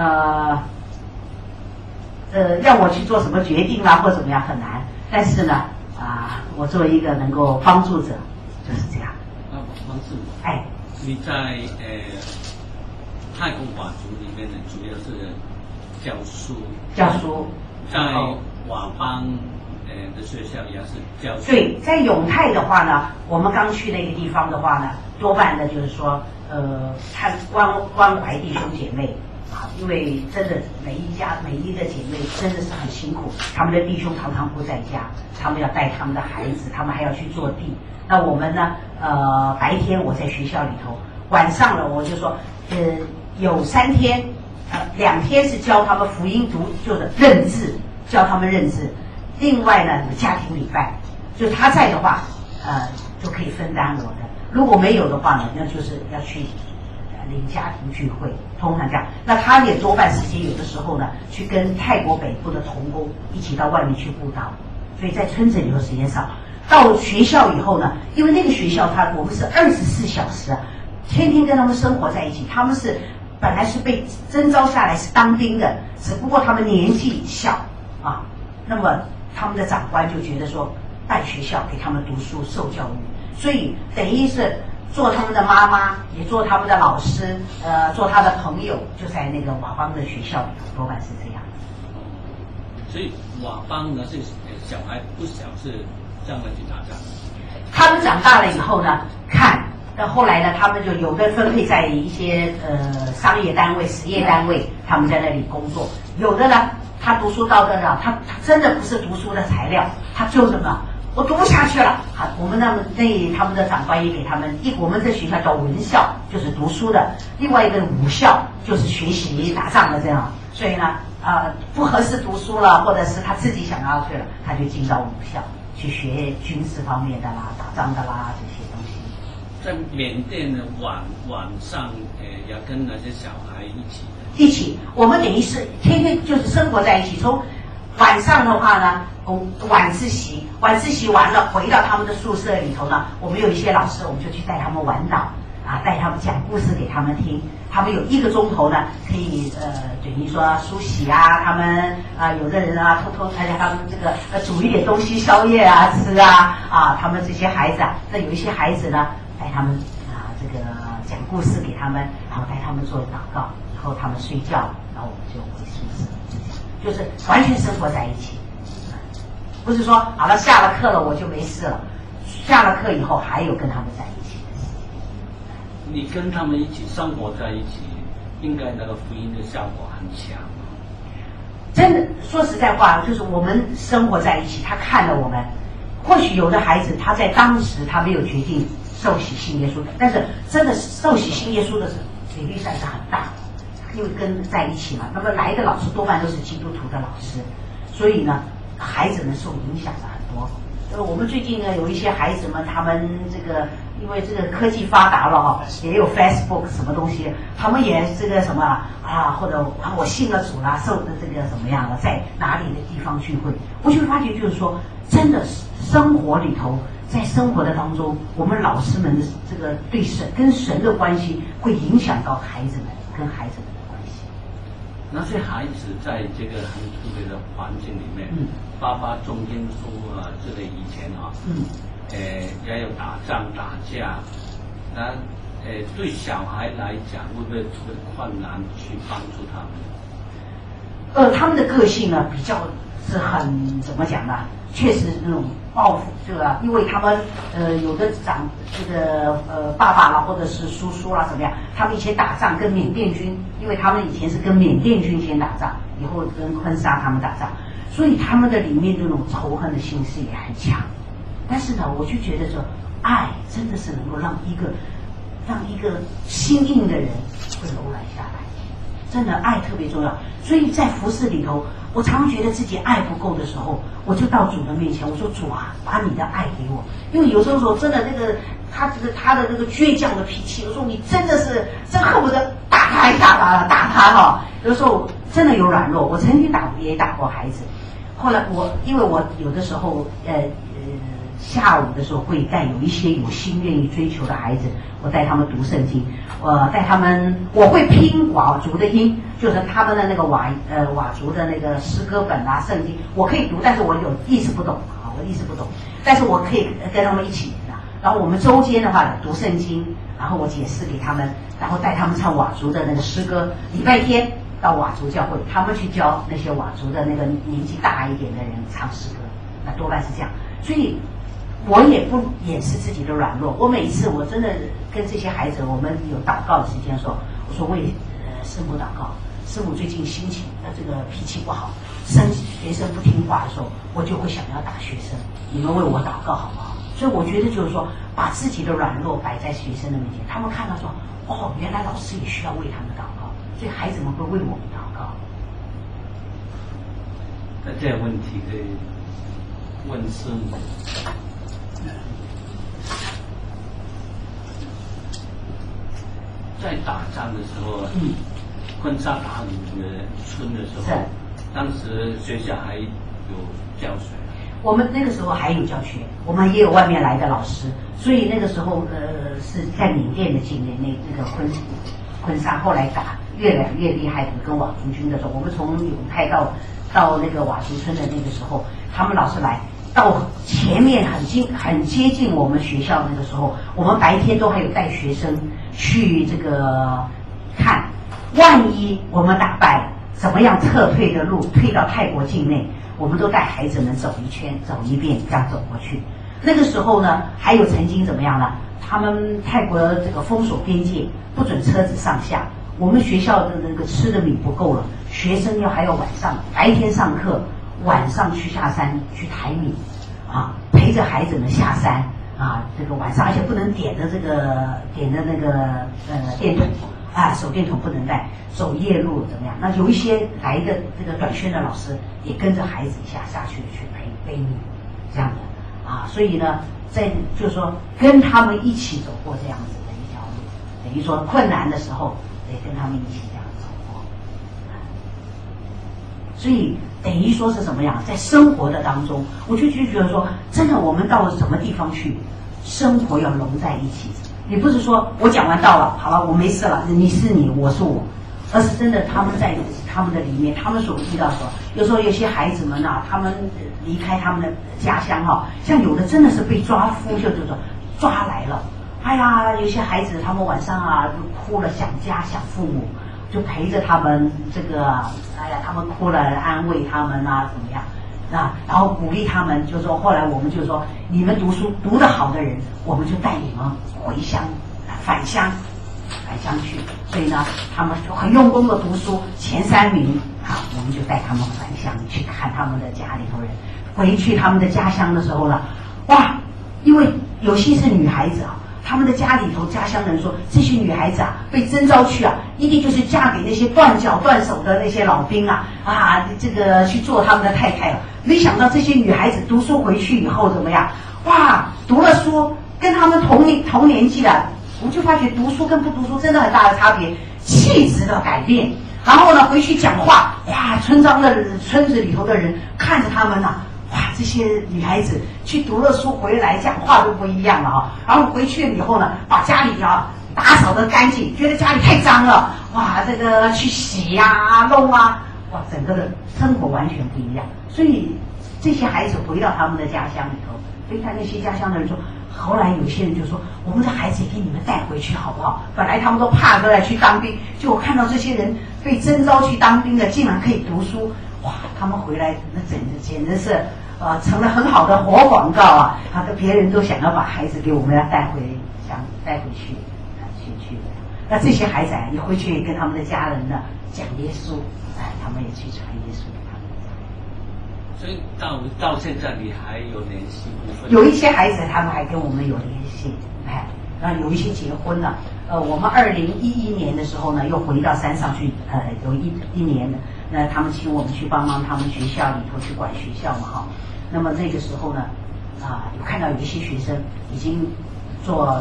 让我去做什么决定啦，或怎么样很难。但是呢，我作为一个能够帮助者，就是这样。 那帮助你在泰国华族里面呢，主要是教书，在佤邦的学校也是教书。 对，在永泰的话呢，我们刚去那个地方的话呢，多半的就是说，看关怀弟兄姐妹。因为真的每一个姐妹真的是很辛苦，他们的弟兄常常不在家，他们要带他们的孩子，他们还要去做地。那我们呢，白天我在学校里头，晚上了我就说，有3天，2天是教他们福音读，就是认字，教他们认字。另外呢，有家庭礼拜，就他在的话，就可以分担我的。如果没有的话呢，那就是要去领家庭聚会，通常这样。那他也多半时间有的时候呢，去跟泰国北部的同工一起到外面去布道，所以在村子里头时间少。到学校以后呢，因为那个学校我们是24小时，天天跟他们生活在一起。他们是本来是被征召下来是当兵的，只不过他们年纪小啊，那么他们的长官就觉得说办学校给他们读书受教育，所以等于是做他们的妈妈，也做他们的老师，做他的朋友，就在那个佤邦的学校里头，多半是这样。 所以佤邦呢是小孩不小，是这样的去打仗。 他们长大了以后呢，那后来呢，他们就有的分配在一些商业单位、实业单位，他们在那里工作；有的呢，他读书到这了，他真的不是读书的材料，他就这么。我读不下去了，我们他们的长官也给他们我们这学校叫文校，就是读书的；另外一个武校就是学习打仗的这样。所以呢，不合适读书了，或者是他自己想要去了，他就进到武校去学军事方面的啦、打仗的啦这些东西。 在缅甸的晚上，要跟那些小孩一起，我们等于是天天就是生活在一起。从晚上的话呢，晚自习完了，回到他们的宿舍里头呢，我们有一些老师，我们就去带他们玩岛带他们讲故事给他们听。他们有1个钟头呢，可以等于说梳洗啊，他们有的人偷偷参加他们这个煮一点东西宵夜吃他们这些孩子那有一些孩子呢，带他们这个讲故事给他们，然后带他们做祷告，然后他们睡觉，然后我们就回宿舍。就是完全生活在一起，不是说好了下了课了我就没事了，下了课以后还有跟他们在一起的事。 你跟他们一起生活在一起，应该那个福音的效果很强。 真的，说实在话，就是我们生活在一起，他看了我们。或许有的孩子他在当时他没有决定受洗信耶稣，但是真的受洗信耶稣的时候， 比例算是很大的，因为跟在一起嘛。那么来的老师多半都是基督徒的老师，所以呢，孩子们受影响的很多。我们最近呢有一些孩子们，他们这个因为这个科技发达了哈，也有 Facebook 什么东西，他们也这个什么啊，或者我信了主啦，受的这个怎么样了，在哪里的地方聚会，我就发觉就是说，真的生活里头，在生活的当中，我们老师们的这个对神跟神的关系，会影响到孩子们跟孩子们的关系。 那些孩子在这个很特别的环境里面，爸爸中间说这类以前也有打仗打架，那对小孩来讲会不会特别困难去帮助他们？ 他们的个性呢比较是很怎么讲呢？确实那种报复，对吧？因为他们有的爸爸啦，或者是叔叔啦，怎么样？他们以前打仗跟缅甸军，因为他们以前是跟缅甸军先打仗，以后跟昆沙他们打仗，所以他们的里面这种仇恨的心思也很强。但是呢，我就觉得说，爱真的是能够让一个心硬的人会柔软下来，真的爱特别重要。所以在服事里头，我常常觉得自己爱不够的时候，我就到主的面前，我说主啊，把你的爱给我。因为有时候真的他的那个倔强的脾气，有时候你真的是真恨不得打他一下打他哈。有时候真的有软弱，我曾经也打过孩子。后来因为我有的时候下午的时候会带有一些有心愿意追求的孩子，我带他们读圣经，我会拼佤族的音，就是他们的那个佤族的那个诗歌本啊圣经，我可以读，但是我意思不懂，但是我可以跟他们一起然后我们周间的话读圣经，然后我解释给他们，然后带他们唱佤族的那个诗歌。礼拜天到佤族教会，他们去教那些佤族的那个年纪大一点的人唱诗歌，那多半是这样。所以我也不掩饰自己的软弱，我每一次我真的跟这些孩子，我们有祷告的时间说，我说为师母祷告，师母最近心情这个脾气不好，学生不听话的时候，我就会想要打学生，你们为我祷告好不好？所以我觉得就是说，把自己的软弱摆在学生的面前，他们看到说，哦，原来老师也需要为他们祷告，所以孩子们会为我们祷告。 那这个问题可以问师母。在打仗的时候，昆沙打你们村的时候，当时学校还有教学。 我们那个时候还有教学，我们也有外面来的老师，所以那个时候是在缅甸的境内，那个昆沙后来打越来越厉害的，跟佤族军的时候，我们从永泰到那个佤族村的那个时候，他们老师来到前面很接近我们学校那个时候，我们白天都还有带学生去这个看，万一我们打败，怎么样撤退的路退到泰国境内，我们都带孩子们走一圈走一遍，这样走过去。那个时候呢，还有曾经怎么样呢？他们泰国这个封锁边界，不准车子上下。我们学校的那个吃的米不够了，学生还要白天上课，晚上去下山去抬米，陪着孩子们下山这个晚上，而且不能点的那个电筒手电筒不能带，走夜路怎么样？那有一些来的这个短宣的老师也跟着孩子下去背米，这样的所以呢，就是说跟他们一起走过这样子的一条路，等于说困难的时候也跟他们一起这样走过，所以等于说是什么样？在生活的当中，我就觉得说，真的我们到了什么地方去，生活要融在一起。你不是说我讲完道了，好了，我没事了，你是你，我是我，而是真的他们在他们的里面，他们所遇到的，有时候有些孩子们他们离开他们的家乡像有的真的是被抓夫，就是说抓来了，哎呀，有些孩子他们晚上就哭了，想家想父母，就陪着他们这个，哎呀，他们哭了安慰他们怎么样然后鼓励他们，就说后来我们就说，你们读书读得好的人，我们就带你们回乡返乡去。所以呢，他们就很用功的读书，前3名我们就带他们返乡去看他们的家里头人。回去他们的家乡的时候呢，哇，因为有些是女孩子他们的家里头，家乡人说，这些女孩子啊，被征召去啊，一定就是嫁给那些断脚断手的那些老兵啊，这个去做他们的太太了。没想到这些女孩子读书回去以后怎么样？哇，读了书，跟他们同年纪的，我就发觉读书跟不读书真的很大的差别，气质的改变。然后呢，回去讲话，哇，村子里头的人看着他们呐、哇，这些女孩子去读了书回来，讲话都不一样了啊。然后回去了以后呢，把家里啊打扫得干净，觉得家里太脏了，哇，这个去洗呀、弄啊，哇，整个的生活完全不一样。所以这些孩子回到他们的家乡里头，所以看那些家乡的人说。后来有些人就说，我们的孩子也给你们带回去好不好？本来他们都怕着来去当兵，就我看到这些人被征召去当兵的，竟然可以读书，哇！他们回来那简直是成了很好的活广告啊！别人都想要把孩子给我们要带回去，去。那这些孩子也回去跟他们的家人呢讲耶稣，他们也去传耶稣给他们。 所以到现在你还有联系部分？ 有一些孩子他们还跟我们有联系，有一些结婚了。我们2011年的时候呢，又回到山上去，有一年的，那他们请我们去帮忙他们学校里头去管学校嘛哈。那么那个时候呢，有看到有一些学生已经做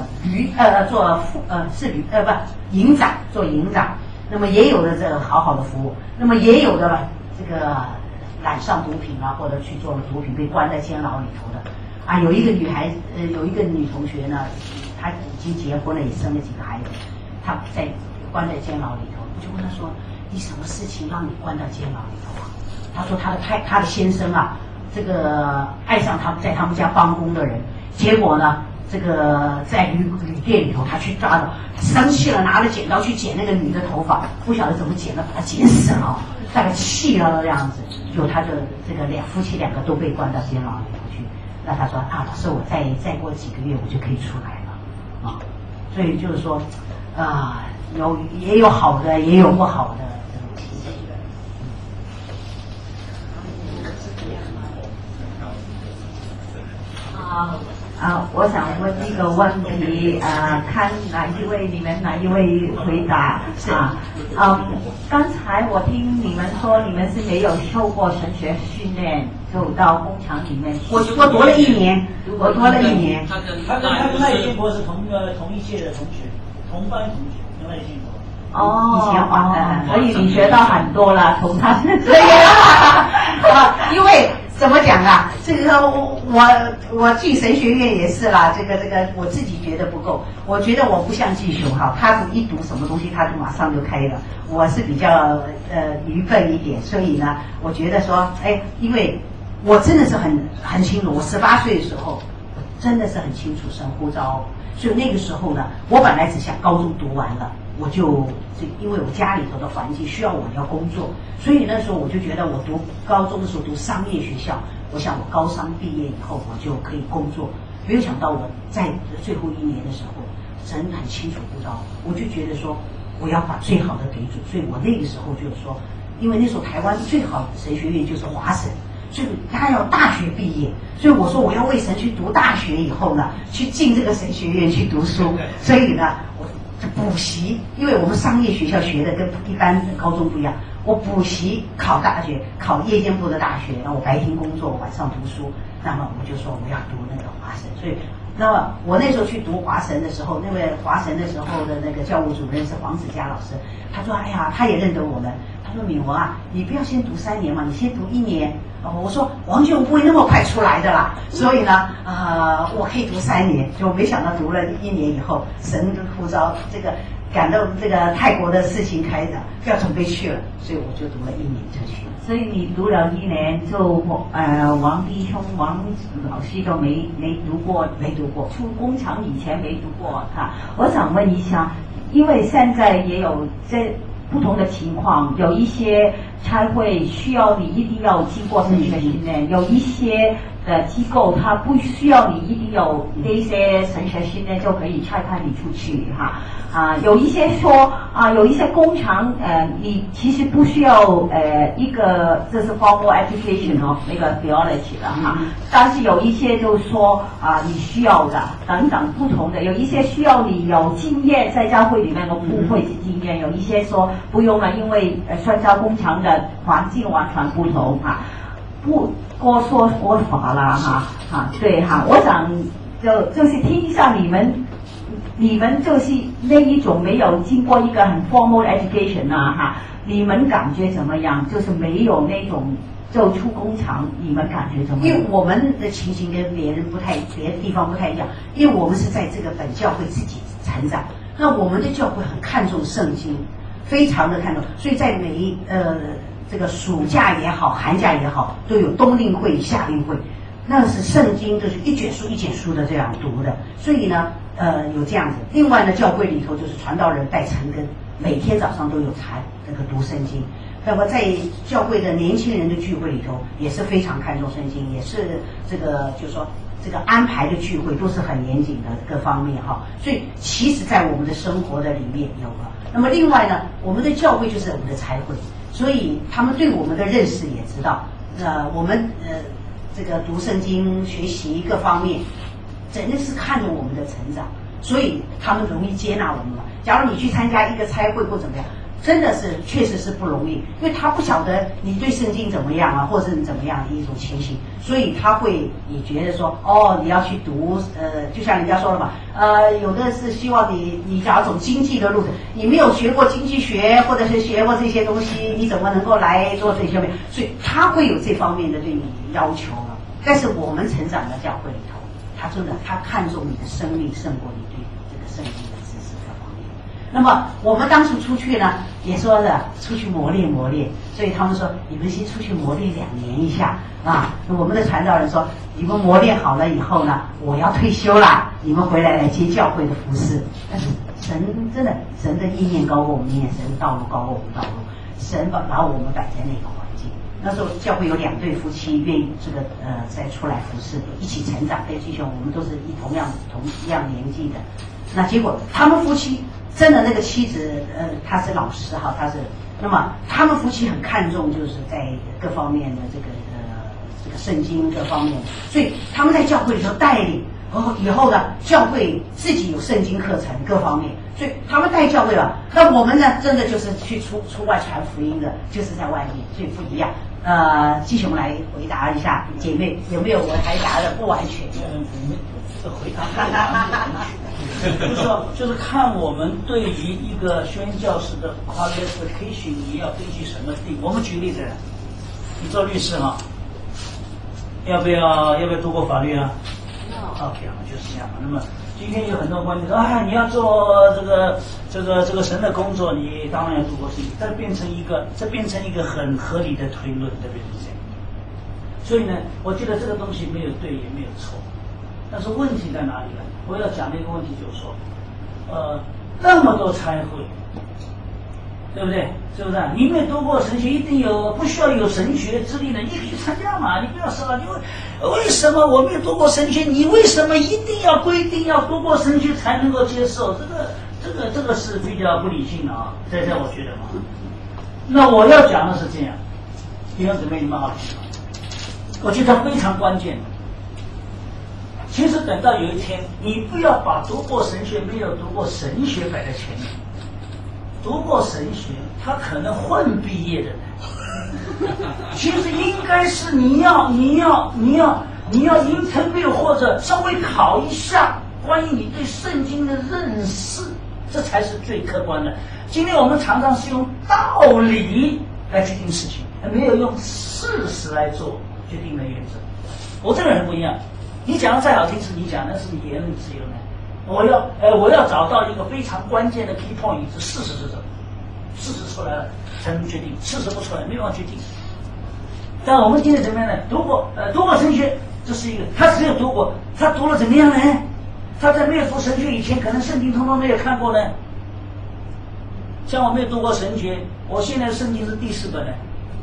营长，做营长。那么也有的这个好好的服务，那么也有的这个。染上毒品啊，或者去做了毒品，被关在监牢里头的，有一个女孩，有一个女同学呢，她已经结婚了，也生了几个孩子，她关在监牢里头，我就问她说，你什么事情让你关到监牢里头啊？她说她的先生啊，这个爱上在他们家帮工的人，结果呢，这个在旅店里头，他去抓了，生气了，拿着剪刀去剪那个女的头发，不晓得怎么剪的，把她剪死了，大概气了这样子。就他的这个夫妻两个都被关到监牢里头去，那他说老师，我再过几个月我就可以出来了所以就是说也有好的，也有不好的这种情形。 我想问一个问题，看你们哪一位回答刚才我听你们说你们是没有受过神学训练，就到工厂里面。 我读了一年，他跟赖建国是同一届的同学，同班同学，跟赖建国。 以前所以你学到很多了，从他身上。 因为。怎么讲啊？这个我进神学院也是啦，这个我自己觉得不够。我觉得我不像继雄他一读什么东西他就马上就开了。我是比较愚笨一点，所以呢，我觉得说，因为我真的是很清楚，我18岁的时候，我真的是很清楚神呼召，所以那个时候呢，我本来只想高中读完了。因为我家里头的环境需要我要工作，所以那时候我就觉得我读高中的时候读商业学校，我想我高商毕业以后我就可以工作。没有想到我在最后1年的时候，神很清楚呼召，我就觉得说我要把最好的给主，所以我那个时候就是说，因为那时候台湾最好的神学院就是华神，所以他要大学毕业，所以我说我要为神去读大学以后呢，去进这个神学院去读书，所以呢我补习，因为我们商业学校学的跟一般的高中不一样，我补习考大学，考夜间部的大学，然后我白天工作，晚上读书。那么我就说我要读那个华神，所以那么我那时候去读华神的时候，那位华神的时候的那个教务主任是黄子佳老师，他说哎呀，他也认得我们，他说敏文啊，你不要先读3年嘛，你先读1年。我说王俊不会那么快出来的啦，所以呢，我可以读3年，就没想到读了1年以后，神的呼召，这个感到这个泰国的事情开展，要准备去了，所以我就读了1年就去了。 所以你读了1年，就王弟兄、王老师都没读过，出工厂以前没读过哈。我想问一下，因为现在也有这不同的情况，有一些差会需要你一定要经过神学训练，有一些的机构它不需要你一定有那些神学训练就可以差派你出去哈。有一些说有一些工厂你其实不需要一个这是 formal application 那个 theology 的哈，但是有一些就是说你需要的等等不同的，有一些需要你有经验在教会里面的不会经验，有一些说不用了，因为宣教工厂的环境完全不同不多说法啦对我想就是听一下你们就是那一种没有经过一个很 formal education 你们感觉怎么样？就是没有那种就出工厂，你们感觉怎么样？ 因为我们的情形跟别的地方不太一样，因为我们是在这个本教会自己成长，那我们的教会很看重圣经，非常的看重，所以在每这个暑假也好，寒假也好，都有冬令会、夏令会，那是圣经就是一卷书一卷书的这样读的，所以呢有这样子。另外呢，教会里头就是传道人带晨更，每天早上都有这个读圣经。那么在教会的年轻人的聚会里头，也是非常看重圣经，也是这个就是说这个安排的聚会都是很严谨的各方面所以其实在我们的生活的里面有了。那么另外呢，我们的教会就是我们的差会，所以他们对我们的认识也知道，我们这个读圣经学习各方面真的是看着我们的成长，所以他们容易接纳我们了。假如你去参加一个差会或怎么样，真的是确实是不容易，因为他不晓得你对圣经怎么样或者是怎么样的一种情形，所以他会也觉得说你要去读就像人家说了嘛，有的是希望你假如走经济的路子，你没有学过经济学或者是学过这些东西，你怎么能够来做这些？所以他会有这方面的对你要求了。但是我们成长的教会里头，他真的他看重你的生命胜过你对这个圣经的知识各方面。那么我们当初出去呢，也说的出去磨练，所以他们说你们先出去磨练2年一下我们的传道人说，你们磨练好了以后呢，我要退休了，你们回来接教会的服事。但是神真的，神的意念高过我们意念，神的道路高过我们道路，神把我们摆在那个环境。那时候教会有2对夫妻愿意这个再出来服事，一起成长。对，弟兄，我们都是同样年纪的。那结果他们夫妻真的那个妻子她是老师她是，那么他们夫妻很看重就是在各方面的这个圣经各方面，所以他们在教会里头带领。以后呢，教会自己有圣经课程各方面，所以他们带教会了。那我们呢，真的就是去出外传福音的，就是在外面，所以不一样。继续我们来回答一下姐妹，有没有我还答的不完全？ 这回答就是看我们对于一个宣教士的 qualification， 你要根据什么定？我们举例子，你做律师要不要读过法律？OK， 就是这样。那么今天有很多观点说你要做这个神的工作，你当然要读过圣经。这变成一个很合理的推论，对不对？所以呢，我觉得这个东西没有对也没有错，但是问题在哪里呢？我要讲的一个问题就是说，那么多差会，对不对？是不是？你没读过神学，一定不需要有神学之力的，你可以去参加嘛，你不要说了。为什么我没有读过神学？你为什么一定要规定要读过神学才能够接受？这个是比较不理性的在我觉得嘛。那我要讲的是这样，弟兄姊妹，你们好听，我觉得非常关键。其实等到有一天，你不要把读过神学没有读过神学摆在前面。读过神学，他可能混毕业的人。其实应该是你要 interview 或者稍微考一下关于你对圣经的认识，这才是最客观的。今天我们常常是用道理来决定事情，没有用事实来做决定的原则。我这个人不一样，你讲的再好听是你讲的是言论自由呢。我要找到一个非常关键的 key point， 是事实是什么？事实出来了才能决定，事实不出来没办法决定。但我们今天怎么样呢？读过神学，这是一个他只有读过，他读了怎么样呢？他在没有读神学以前，可能圣经通通没有看过呢。像我没有读过神学，我现在圣经是第4本呢，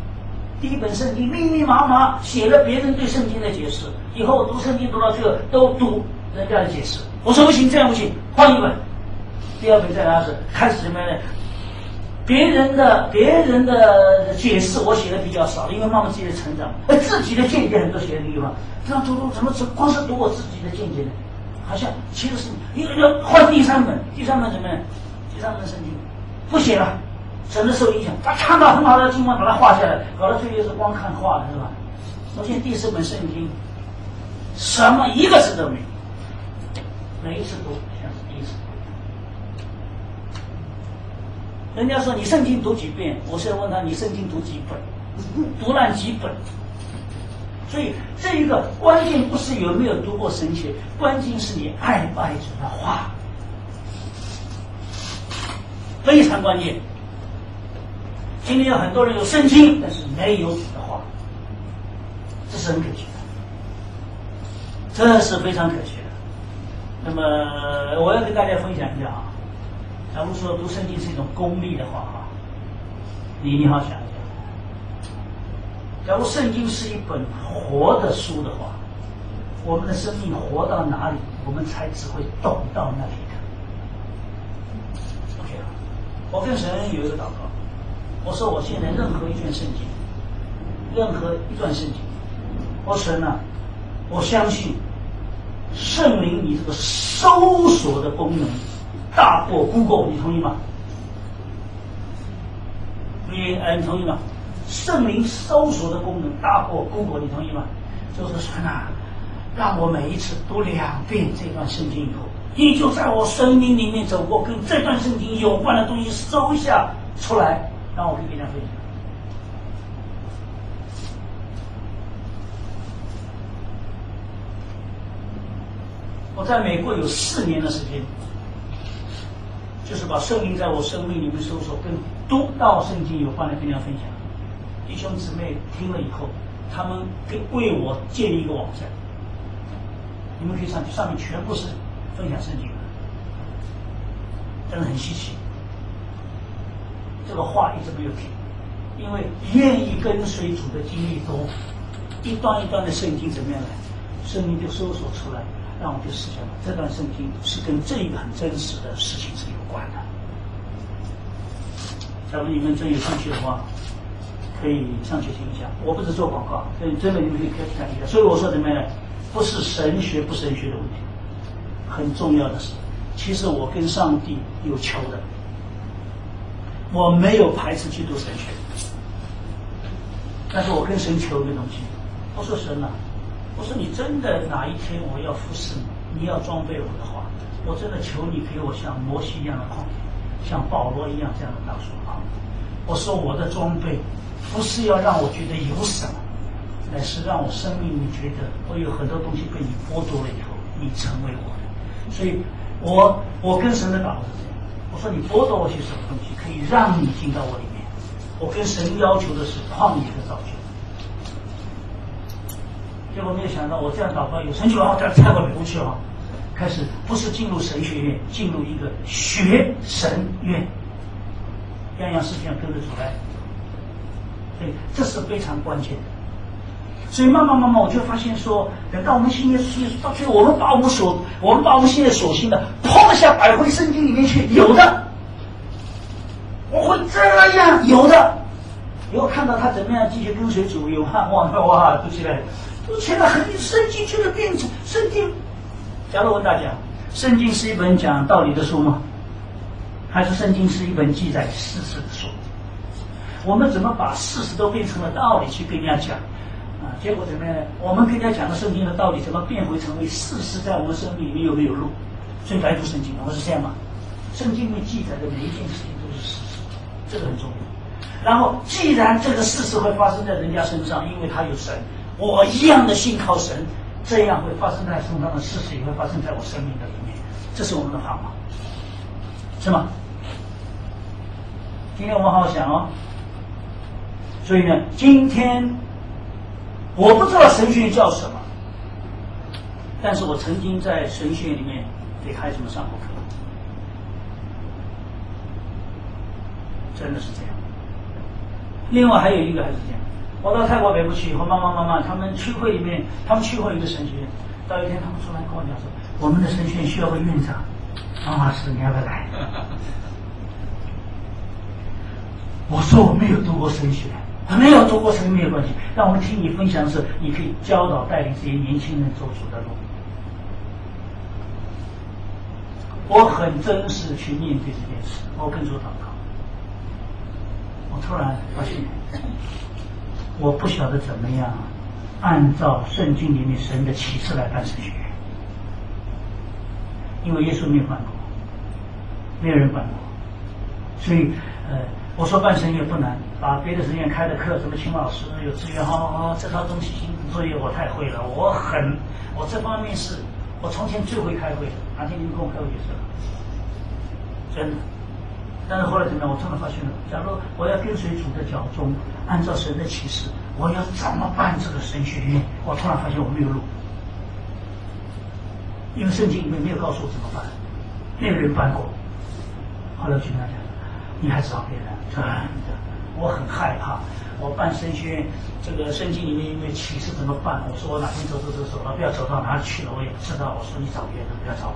第一本圣经密密麻麻写了别人对圣经的解释，以后读圣经读到最后都读人家的解释。我说不行，这样不行，换一本。第二本再拿是开始什么呢？别人的解释我写的比较少，因为慢慢自己的成长，自己的见解很多写的地方，这样读怎么光是读我自己的见解呢？好像其实是一个要换第三本怎么样？第三本圣经不写了，省得受影响。他看到很好的经文，把它画下来，搞到最后是光看画的是吧？我现在第四本圣经什么一个字都没有，每一次读像是第一次。人家说你圣经读几遍，我是问他你圣经读几本，读烂几本。所以这一个关键不是有没有读过神学，关键是你爱不爱主的话，非常关键。今天有很多人有圣经，但是没有主的话，这是很可惜的，这是非常可惜的。那么我要跟大家分享一下啊，假如说读圣经是一种功利的话啊，你好想一想，假如圣经是一本活的书的话，我们的生命活到哪里，我们才只会动到那里的。OK 了，我跟神有一个祷告，我说我现在任何一卷圣经，任何一段圣经，我神啊，我相信圣灵你这个搜索的功能大过 Google， 你同意吗？你同意吗？圣灵搜索的功能大过 Google， 你同意吗？就是神啊，让我每一次读2遍这段圣经以后，你就在我生命里面走过跟这段圣经有关的东西搜一下出来，让我可以跟大家分享。我在美国有4年的时间，就是把圣灵在我生命里面搜索跟读到圣经有关的跟大家分享。弟兄姊妹听了以后，他们为我建立一个网站，你们可以上去，上面全部是分享圣经的，真的很稀奇。这个话一直没有停，因为愿意跟随主的经历多，一段一段的圣经怎么样来，圣灵就搜索出来，让我就思想这段圣经是跟这个很真实的事情是有关的。假如你们真有兴趣的话，可以上去听一下，我不是做广告，所以真的你们可以看一下。所以我说怎么样呢？不是神学不神学的问题，很重要的是，其实我跟上帝有求的，我没有排斥去读神学，但是我跟神求一个东西，我说神啊，我说你真的哪一天我要服侍你，你要装备我的话，我真的求你给我像摩西一样的旷野，像保罗一样这样的大树啊！我说我的装备不是要让我觉得有什么，乃是让我生命里觉得我有很多东西被你剥夺了以后，你成为我的。所以我跟神的祷告是这样，我说你剥夺我些什么东西，可以让你进到我里面。我跟神要求的是旷野的造就。结果没有想到，我这样祷告有成就了，这样太过美国去了，开始不是进入神学院，进入一个学神院，样样事情要跟着主来。所以这是非常关键的。所以慢慢我就发现说，等到我们信耶稣，到最后我们把我们现在所信的抛下摆回圣经里面去，有的我会这样，有的以后看到他怎么样继续跟随主，有盼望，哇，读起来很圣经就是变成圣经。假如问大家，圣经是一本讲道理的书吗？还是圣经是一本记载事实的书？我们怎么把事实都变成了道理去跟人家讲啊？结果怎么样呢？我们跟人家讲的圣经的道理，怎么变回成为事实，在我们生命里面有没有路？所以来读圣经，我们是这样嘛？圣经里面记载的每一件事情都是事实，这个很重要。然后，既然这个事实会发生在人家身上，因为他有神，我一样的信靠神，这样会发生在身上的事实也会发生在我生命的里面，这是我们的盼望，是吗？今天我们好好想哦。所以呢，今天我不知道神学叫什么，但是我曾经在神学里面给孩子们上过课，真的是这样。另外还有一个还是这样， 我到泰国北部去以后，慢慢，他们区会里面，他们区会有一个神学院，到一天他们出来跟我讲说，我们的神学院需要个院长，王老师你要不要来？我说我没有读过神学，没有读过神学没有关系，让我们听你分享的时候，你可以教导带领这些年轻人走主的路。我很真实去面对这件事，我跟主祷告。我突然发现，我不晓得怎么样按照圣经里面神的启示来办神学院，因为耶稣没有办过，没有人办过，所以我说办神学不难，把别的神学院开的课，什么秦老师有资源，这套东西行作业我太会了，我这方面是我从前最会开会的，哪天你们跟我开会就知道，真的。但是后来怎么样？我真的发现了，假如我要跟随主的脚踪，按照神的启示，我要怎么办这个神学院？我突然发现我没有路，因为圣经里面没有告诉我怎么办，没有人办过。后来我就跟他讲，你还找别人？真的，我很害怕。我办神学院，这个圣经里面有没有启示怎么办？我说我哪天走了，不要走到哪里去了，我也不知道。我说你找别人，不要找我。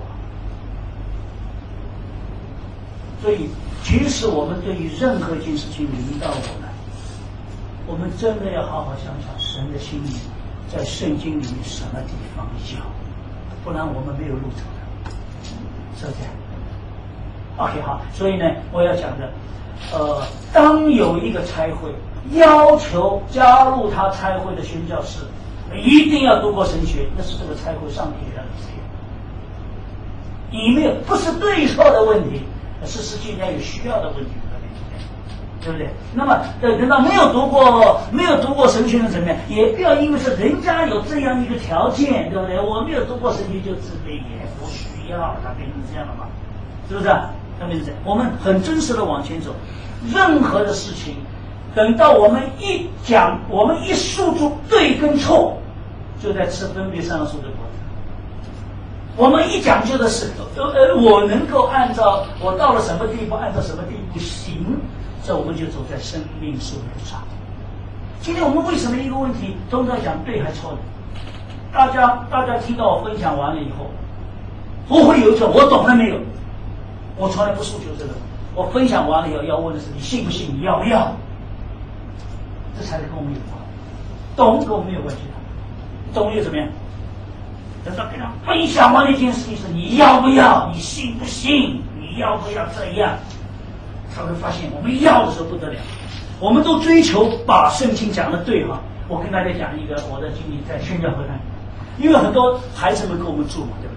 所以，其实我们对于任何一件事情临到我们，我们真的要好好想想神的心意在圣经里面什么地方教，不然我们没有路走的，是不是 ？OK， 好，所以呢，我要讲的，当有一个差会要求加入他差会的宣教士，一定要读过神学，那是这个差会上帝给他的资源，里面不是对错的问题。是实际上有需要的问题，对不对？那么等到没有读过神学的怎么样？也不要因为是人家有这样一个条件，对不对？我没有读过神学就自卑，也不需要，它变成这样了嘛？是不是？它变成这样。我们很真实的往前走，任何的事情，等到我们一讲，我们一诉诸对跟错，就在吃分别善恶树的果子。我们一讲究的是，我能够按照我到了什么地步，按照什么地步行，这我们就走在生命树路上。今天我们为什么一个问题都在讲对还错呢？大家听到我分享完了以后，不会有一种我懂了没有？我从来不诉求这个。我分享完了以后要问的是你信不信，你要不要？这才是跟我们有关。懂跟我们没有关系的，懂又怎么样？等到跟他分享完的一件事情是你要不要，你信不信，你要不要这样，才会发现我们要的时候不得了。我们都追求把圣经讲的对哈。我跟大家讲一个我的经历，在宣教会谈，因为很多孩子们跟我们住嘛，对不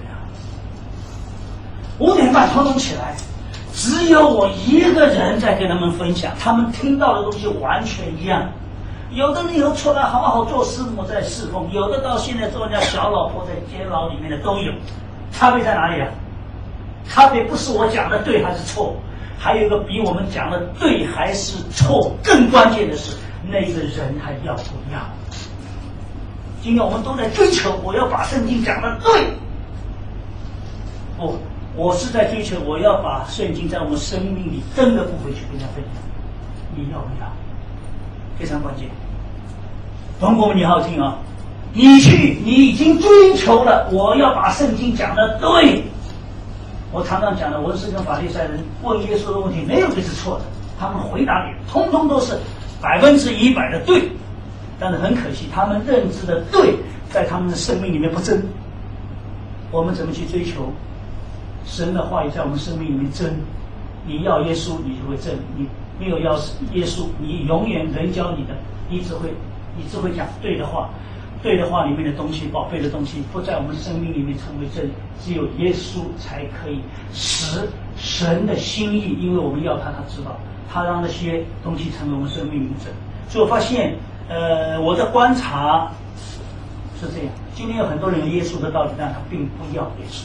对？5点半通通起来，只有我一个人在跟他们分享，他们听到的东西完全一样。有的人以后出来好好做师母在侍奉，有的到现在做人家小老婆在监牢里面的都有，差别在哪里啊？差别不是我讲的对还是错，还有一个比我们讲的对还是错更关键的是那个人还要不要。今天我们都在追求我要把圣经讲的对，不，我是在追求我要把圣经在我们生命里真的部分去跟人家分享，你要不要？非常关键，懂我们你好听啊！你已经追求了，我要把圣经讲的对。我常常讲的，文士跟法利赛人问耶稣的问题，没有一个是错的，他们回答里通通都是100%的对。但是很可惜，他们认知的对，在他们的生命里面不真。我们怎么去追求神的话语在我们生命里面真？你要耶稣，你就会真；你没有要耶稣，你永远人教你的，你只会讲对的话，对的话里面的东西，宝贝的东西，不在我们生命里面成为真。只有耶稣才可以使神的心意，因为我们要他知道，他让那些东西成为我们生命里面真。所以我发现，我的观察是这样：今天有很多人有耶稣的道理，但他并不要耶稣。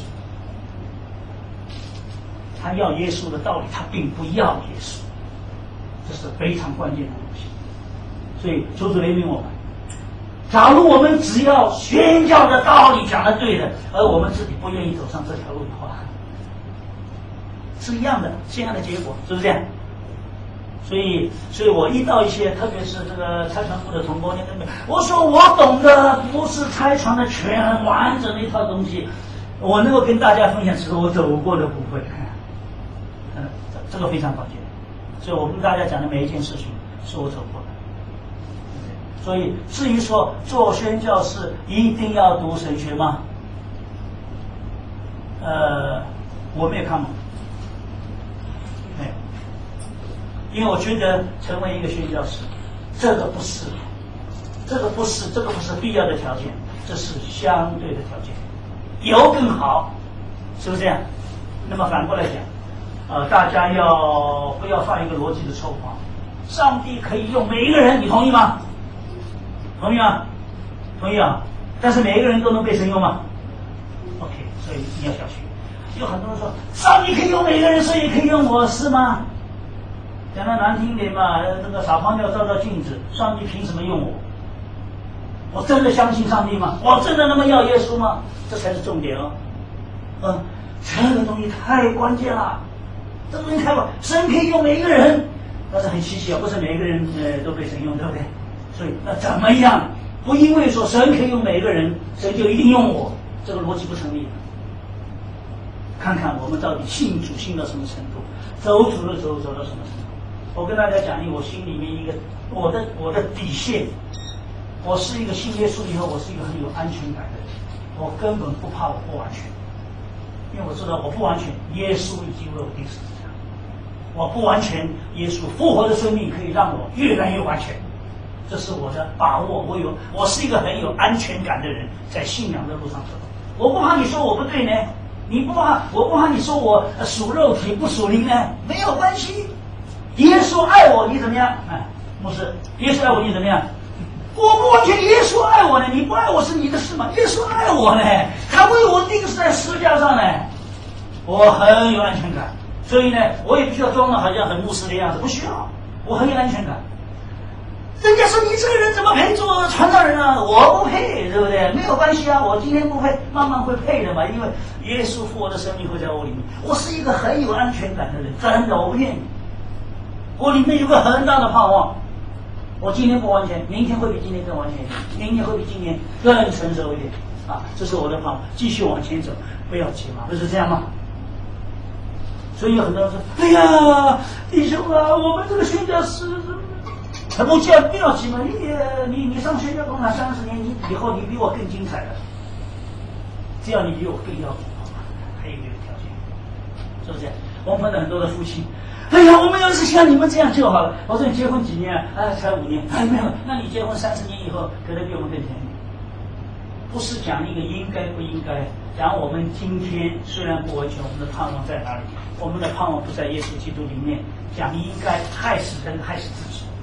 他要耶稣的道理，他并不要耶稣，这是非常关键的东西。所以求主怜悯我们。假如我们只要宣教的道理讲的对的，而我们自己不愿意走上这条路的话，是一样的，这样的结果，是不是这样？ 所以我遇到一些，特别是这个拆船部的同工，我说我懂的不是拆船的全完整的一套东西，我能够跟大家分享，只是我走过的部分。这个非常关键。所以我跟大家讲的每一件事情是我走过的。所以至于说做宣教士一定要读神学吗？我没有看过。因为我觉得成为一个宣教士，这个不是必要的条件，这是相对的条件，有更好，是不是这样？那么反过来讲，大家不要犯一个逻辑的错误啊！上帝可以用每一个人，你同意吗？同意吗？同意啊！但是每一个人都能被神用吗 ？OK， 所以你要小心。有很多人说，上帝可以用每一个人，所以可以用我，是吗？讲得难听点嘛，这个傻胖妞照照镜子，上帝凭什么用我？我真的相信上帝吗？我真的那么要耶稣吗？这才是重点哦。这个东西太关键了，这个东西太关键。神可以用每一个人，但是很稀奇啊，不是每一个人都被神用，对不对？所以那怎么样？不因为说神可以用每一个人，神就一定用我，这个逻辑不成立。看看我们到底信主信到什么程度，走主的走到什么程度。我跟大家讲我心里面一个我的底线，我是一个信耶稣以后，我是一个很有安全感的人，我根本不怕我不完全，因为我知道我不完全，耶稣已经为我钉十字架，我不完全，耶稣复活的生命可以让我越来越完全，这是我的把握。我是一个很有安全感的人，在信仰的路上走，我不怕你说我不对呢，你不怕，我不怕你说我属肉体不属灵呢，没有关系。耶稣爱我，你怎么样？牧师，耶稣爱我，你怎么样？我不完全，耶稣爱我呢，你不爱我是你的事嘛。耶稣爱我呢，他为我钉死在十字架上呢，我很有安全感。所以呢，我也不需要装的好像很牧师的样子，不需要，我很有安全感。人家说你这个人怎么配做传道人啊？我不配，对不对？没有关系啊，我今天不配，慢慢会配的嘛。因为耶稣复活的生命会在我里面，我是一个很有安全感的人，真的，我不骗你。我里面有个很大的盼望，我今天不完全，明天会比今天更完全一点，明年会比今年更成熟一点啊！这是我的盼望，继续往前走，不要急嘛，不是这样吗？所以有很多人说：“哎呀，弟兄啊，我们这个宣教师，牧教不要急嘛，你上宣教工厂30年，你以后你比我更精彩了，只要你比我更要主，还有一个条件，是不是？我们碰到很多的夫妻。”哎呀，我们要是像你们这样就好了。我说你结婚几年啊？才5年。没有，那你结婚30年以后，可能比我们更甜蜜。不是讲一个应该不应该，讲我们今天虽然不完全，我们的盼望在哪里？我们的盼望不在耶稣基督里面。讲应该害死人，害死自己。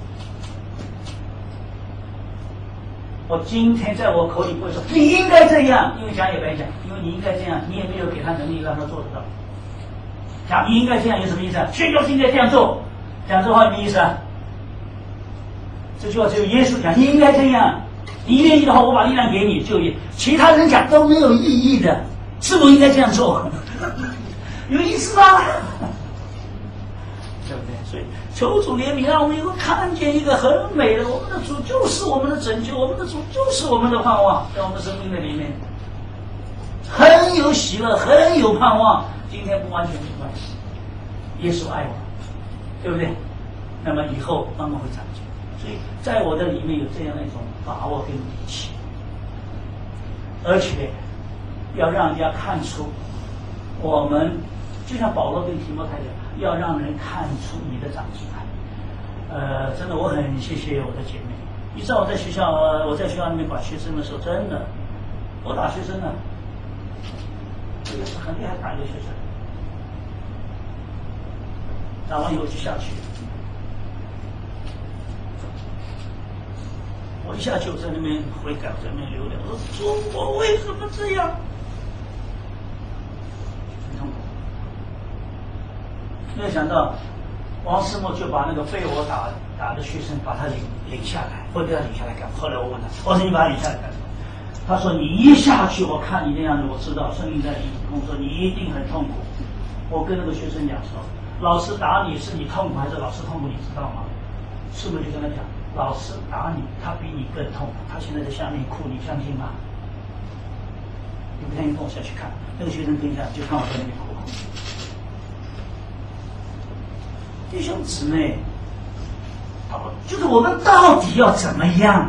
我今天在我口里不会说你应该这样，因为讲也白讲，因为你应该这样，你也没有给他能力让他做得到。讲你应该这样有什么意思啊？宣教是应该这样做，讲这话什么意思啊？这句话只有耶稣讲，你应该这样，你愿意的话，我把力量给你就业。其他人讲都没有意义的，是否应该这样做？有意思吗？对不对？所以求主怜悯，让我们能够看见一个很美的，我们的主就是我们的拯救，我们的主就是我们的盼望，在我们生命的里面，很有喜乐，很有盼望。今天不完全没关系，耶稣爱我，对不对？那么以后慢慢会长进，所以在我的里面有这样的一种把握跟底气，而且要让人家看出我们，就像保罗跟提摩太讲，要让人看出你的长进来。真的我很谢谢我的姐妹，你知道我在学校里面管学生的时候，真的我打学生呢，这个是很厉害打一个学生。打完以后就下去，我一下就在那边悔改，在那边流泪。我说主，我为什么这样？很痛苦。没有想到王师母就把那个被我打的学生把他领下来，或者他领下来干嘛？后来我问他，我说你把他领下来干什么？他说你一下去，我看你那样子，我知道圣灵在里面，我说你一定很痛苦。我跟那个学生讲说， 老师打你是你痛苦还是老师痛苦？你知道吗？师母就跟他讲，老师打你，他比你更痛苦，他现在在下面哭，你相信吗？你不相信跟我下去看，那个学生蹲下就看我在那边哭。弟兄姊妹，就是我们到底要怎么样？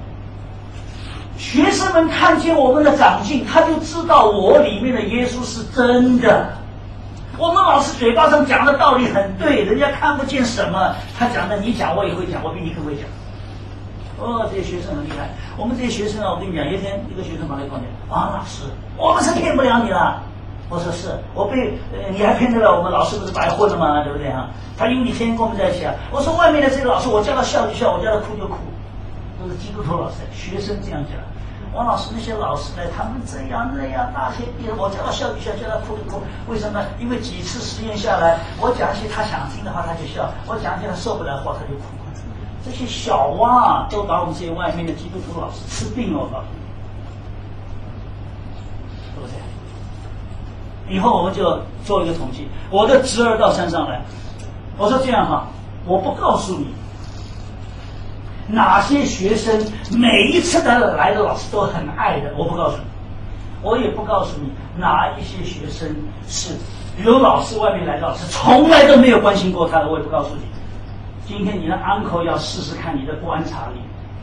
学生们看见我们的长进，他就知道我里面的耶稣是真的。我们老师嘴巴上讲的道理很对，人家看不见什么，他讲的你讲我也会讲，我比你更会讲。哦，这些学生很厉害。我们这些学生啊，我跟你讲，有一天一个学生跑来跟我讲，王老师，我们是骗不了你了。我说是，我被你还骗得了我们老师不是白混了吗？对不对啊？他因为你天天跟我们在一起啊。我说外面的这个老师，我叫他笑就笑，我叫他哭就哭，都是基督徒老师，学生这样讲。王老师那些老师呢，他们这样那样大学毕业，我叫他笑就笑，叫他哭就哭。为什么？因为几次实验下来，我讲一些他想听的话他就笑，我讲一些他受不了的话他就哭。这些小蛙都把我们这些外面的基督徒老师吃定了，我告诉你，对不对？以后我们就做一个统计，我的侄儿到山上来，我说这样哈，我不告诉你哪些学生每一次的来的老师都很爱的，我不告诉你，我也不告诉你哪一些学生是有老师外面来的老师从来都没有关心过他的，我也不告诉你。今天你的 uncle 要试试看你的观察力，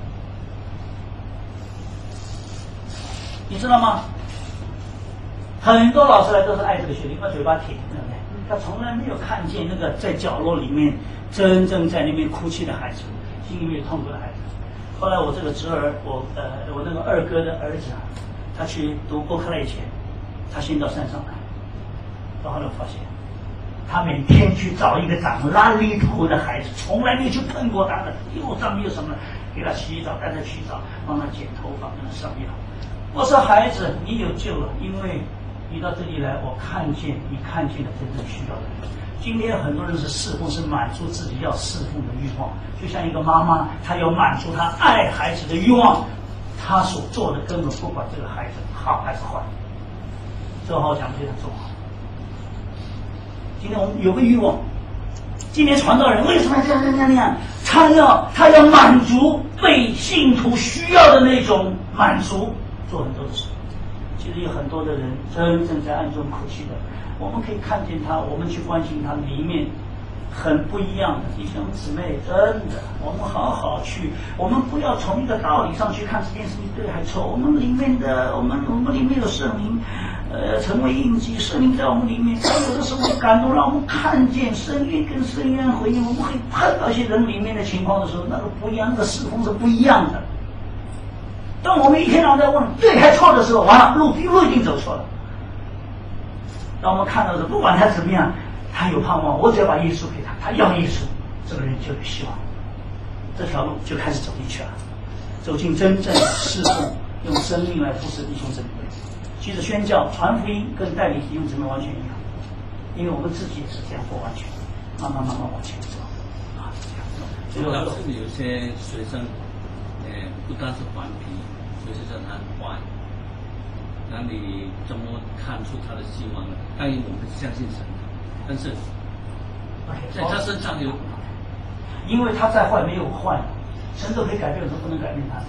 你知道吗？很多老师来都是爱这个学历，把嘴巴甜，对不对？他从来没有看见那个在角落里面真正在那边哭泣的孩子，心里面有痛苦的孩子。后来我这个侄儿，我那个二哥的儿子啊，他去读伯克利前，他先到山上来，然后来发现，他每天去找一个长垃圾头的孩子，从来没去碰过他的，又脏又什么，给他洗澡，带他洗澡，帮他剪头发，跟他上药。我说孩子，你有救了，因为你到这里来，我看见你看见了真正需要的人。今天很多人是侍奉，是满足自己要侍奉的欲望，就像一个妈妈，她要满足她爱孩子的欲望，她所做的根本不管这个孩子好还是坏，做好讲对他做好。今天我们有个欲望，今天传道人为什么要这样？他要满足被信徒需要的那种满足，做很多的事。其实有很多的人真正在暗中哭泣的，我们可以看见他，我们去关心他，里面很不一样的弟兄姊妹，真的，我们好好去，我们不要从一个道理上去看这件事情对还错。我们里面的，我们里面有圣灵，成为印记，圣灵在我们里面，有的时候感动，让我们看见深渊跟深渊回应。我们会碰到一些人里面的情况的时候，那个不一样，那个侍奉是不一样的。当我们一天到晚在问对还错的时候，完了路一定走错了。当我们看到的，不管他怎么样，他有盼望，我只要把耶稣给他，他要耶稣，这个人就有希望，这条路就开始走进去了，走进真正侍奉，用生命来服侍弟兄姊妹。其实宣教、传福音跟带领弟兄姊妹完全一样，因为我们自己也是这样不完全，慢慢往前走啊，这样。 老师，有些学生，不但是顽皮，有些人很坏。那你怎么看出他的希望呢？当然我们相信神，但是在他身上有， 因为他再坏没有坏，神都可以改变，都不能改变他。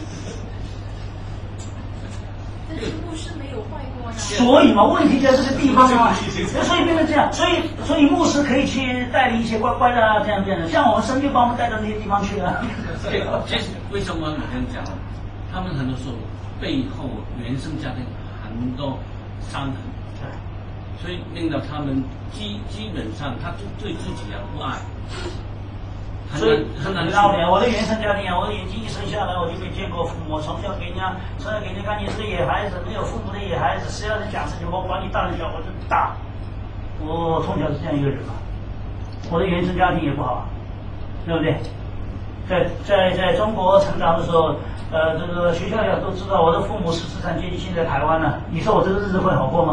但是牧师没有坏过呀。 所以嘛，问题在这个地方啊，所以变成这样，所以牧师可以去带领一些乖乖的啊，这样的，像我们神就把我们带到那些地方去了。 其实为什么我跟你讲，他们很多时候背后原生家庭很多伤痕，所以令到他们基本上他对自己不爱， 所以很难道理。我的原生家庭啊，我的眼睛一生下来我就没见过父母，从小给人家看你是野孩子，没有父母的野孩子，谁要是讲事情，我管你大人小我就打。我从小是这样一个人嘛，我的原生家庭也不好，对不对？在中国成长的时候，这个学校也都知道我的父母是资产阶级，现在台湾了。你说我这个日子会好过吗？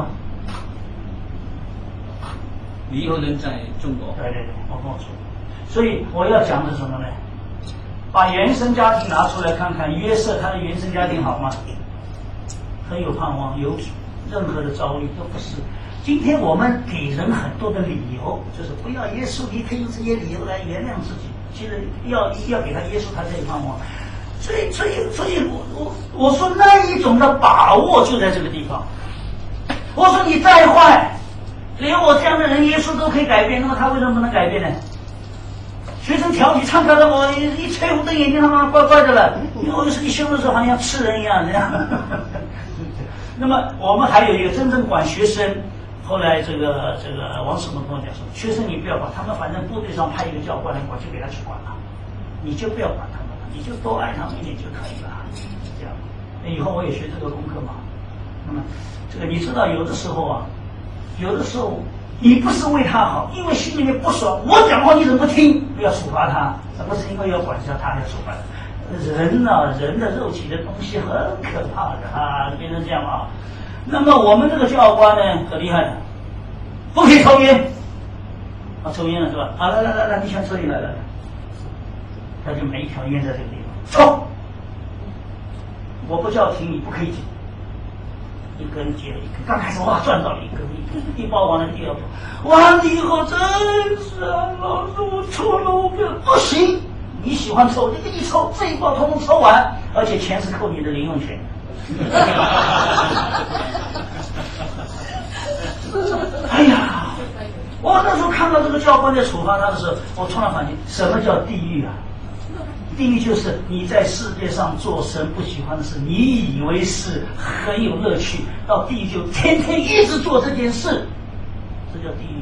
你以后人在中国， 对，我跟我说。所以我要讲的是什么呢？把原生家庭拿出来看看，约瑟他的原生家庭好吗？很有盼望，有主，任何的遭遇都不是今天我们给人很多的理由，就是不要耶稣，你可以用这些理由来原谅自己。其实要给他耶稣，他这一方面。所以我说那一种的把握就在这个地方。我说你再坏，连我这样的人，耶稣都可以改变，那么他为什么不能改变呢？学生调皮唱歌的我一吹红的眼睛，他妈怪怪的了。因为我是你凶的时候好像吃人一样这样。那么我们还有一个真正管学生。后来这个王世蒙跟我讲说，学生你不要管他们，反正部队上派一个教官来，我就给他去管了，你就不要管他们了，你就多爱他们一点就可以了。这样，以后我也学这个功课嘛。那么这个你知道，有的时候你不是为他好，因为心里面不爽，我讲话你怎么不听？不要处罚他，不是因为要管教他要处罚他。人啊，人的肉体的东西很可怕的啊，变成这样啊。那么我们这个教官呢，可厉害了，不可以抽烟，抽烟了是吧？好，来，你先抽烟来，他就买一条烟在这个地方抽，我不叫停，你不可以停，一根接了一根，刚开始哇赚到了一根，一包完了第二包，完了以后真是啊，老师我抽了我不行，你喜欢抽就给你抽，这一包统统抽完，而且钱是扣你的零用钱。哎呀，我那时候看到这个教官在处罚他的时候，我突然发现什么叫地狱啊？地狱就是你在世界上做神不喜欢的事，你以为是很有乐趣，到地狱就天天一直做这件事，这叫地狱。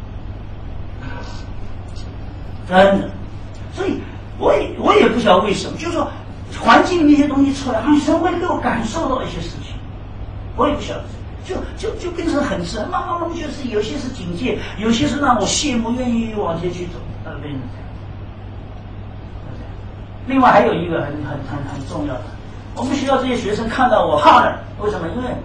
真的，所以我也不晓得为什么，就是说环境里一些东西出来，好像神会给我感受到一些事情，我也不晓得。就变成很深，慢慢就是有些是警戒，有些是让我羡慕，愿意往前去走，变成这样。另外还有一个很重要的，我们学校这些学生看到我怕了，为什么？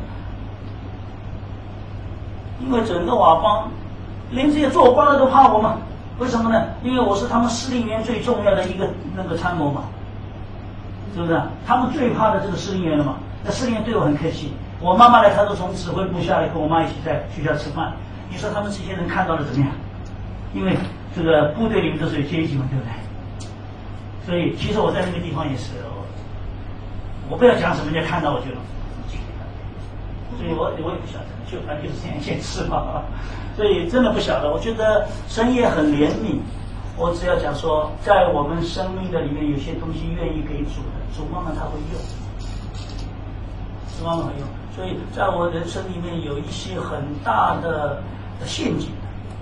因为整个佤邦，连这些做官的都怕我嘛。为什么呢？因为我是他们司令员最重要的一个那个参谋嘛，是不是？他们最怕的这个司令员了嘛。那司令员对我很客气。我妈妈呢，她都从指挥部下来跟我妈一起在学校吃饭。你说他们这些人看到了怎么样？因为这个部队里面都是有阶级嘛，对不对？所以其实我在那个地方也是，我不要讲什么，人家看到我就敬礼了。所以我也不晓得，反正就是这样先吃嘛。所以真的不晓得，我觉得神也很怜悯。我只要讲说，在我们生命的里面，有些东西愿意给主的，主慢慢他会用，主慢慢会用。所以在我人生里面有一些很大的陷阱。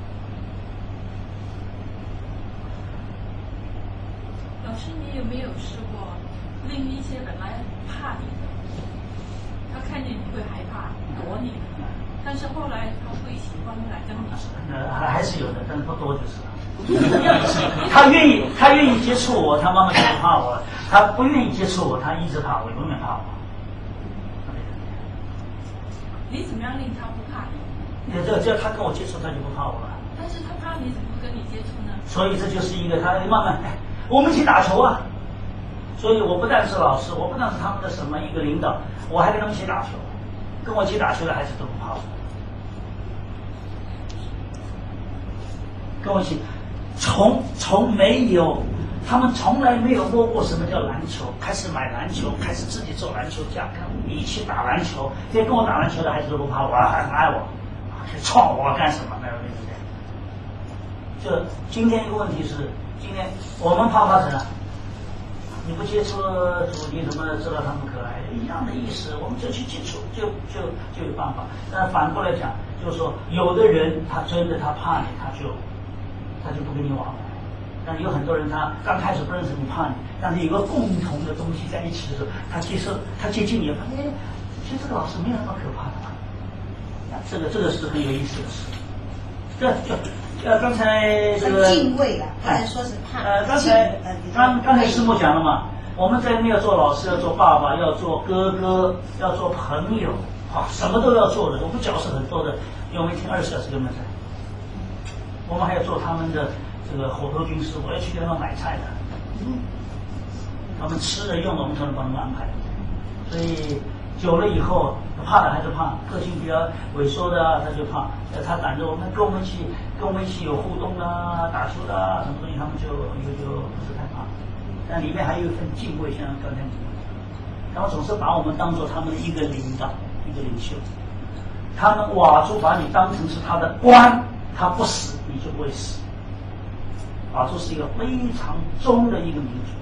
老师，你有没有试过令一些本来怕你的，他看见你会害怕躲你，但是后来他会喜欢来跟你说？ 还是有的，但是不多就是了。他愿意接触我，他慢慢就不怕我了；他不愿意接触我，他一直怕我，永远怕我。 你怎么样令他不怕你？ 只要他跟我接触，他就不怕我了。 但是他怕你，怎么不跟你接触呢？ 所以这就是一个他慢慢，我们一起打球啊。所以我不但是老师，我不但是他们的什么一个领导，我还跟他们一起打球。跟我一起打球的孩子都不怕我。跟我一起，从没有，他们从来没有摸过什么叫篮球，开始买篮球，开始自己做篮球架，跟我一起打篮球。这些跟我打篮球的孩子都不怕我，很爱我，去撞我干什么？那对不对？就今天一个问题是，今天我们怕神啊，你不接触主，你怎么知道他们可爱？一样的意思，我们就去接触，就有办法。但反过来讲，就是说，有的人他真的他怕你，他就不跟你往来。但有很多人他刚开始不认识你，怕你，但是有个共同的东西在一起的时候，他接近你，发现其实这个老师没有那么可怕的嘛。这个是很有意思的事。刚才这个敬畏了，不能说是怕。 刚才师母讲了嘛，我们在没有做老师，要做爸爸，要做哥哥，要做朋友，什么都要做的。我们角色很多的，因为我们一天20小时跟他们在。我们还要做他们的这个火头军师，我要去给他们买菜的。他们吃的用的，我们才能帮他们安排。所以久了以后，怕的还是怕，个性比较萎缩的啊，他就怕，他赶着我们跟我们一起有互动啊，打球的啊，什么东西他们就不是太怕，但里面还有一份敬畏，像刚才你们讲，他们总是把我们当做他们的一个领导，一个领袖，他们佤族把你当成是他的官，他不死你就不会死。佤族是一个非常忠的一个民族。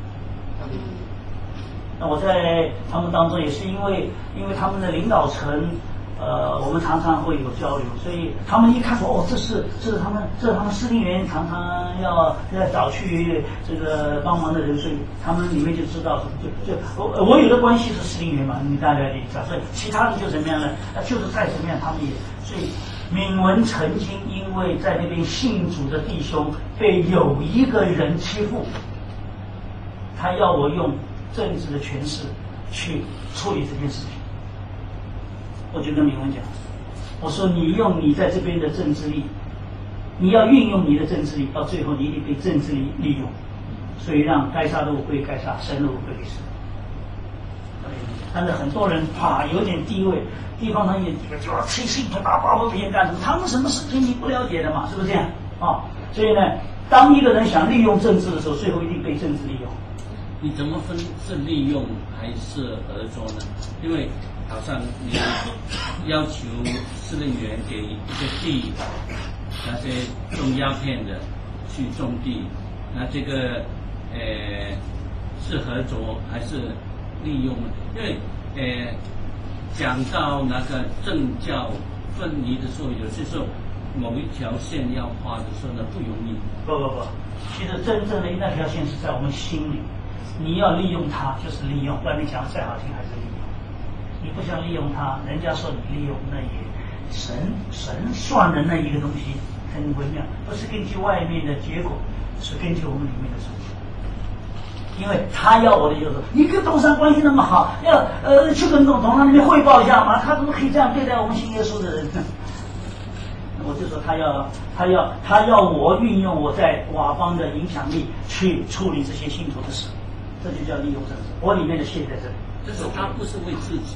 那我在他们当中也是因为他们的领导层，我们常常会有交流，所以他们一看说哦，这是他们司令员常常要找去这个帮忙的人，所以他们里面就知道我有的关系是司令员嘛，你大概理解，所以其他的就怎么样呢？就是再怎么样，他们也所以。闵文曾经因为在那边信主的弟兄被有一个人欺负，他要我用政治的权势去处理这件事情。我就跟闵文讲，我说你用你在这边的政治力，你要运用你的政治力，到最后你一定被政治力利用，所以让该杀的我归该杀，神的我归给神。但是很多人有点地位，地方上也就要吹信徒打抱不平干什么？他们什么事情你不了解的嘛，是不是这样啊？所以呢，当一个人想利用政治的时候，最后一定被政治利用。 你怎么分是利用还是合作呢？因为好像你要求司令员给一个地，那些种鸦片的去种地，那这个是合作还是利用呢？因为讲到那个政教分离的时候，有些时候某一条线要画的时候呢，不容易。 不，其实真正的那条线是在我们心里。你要利用它，就是利用，外面讲的再好听还是利用。你不想利用它，人家说你利用，那也神算的那一个东西很微妙，不是根据外面的结果，是根据我们里面的生活。因为他要我的就是，你跟董事长关系那么好，要去跟董事长那边汇报一下嘛，他怎么可以这样对待我们信耶稣的人呢？我就说他要我运用我在佤邦的影响力去处理这些信徒的事，这就叫利用政治。我里面的线在这里， 但是他不是为自己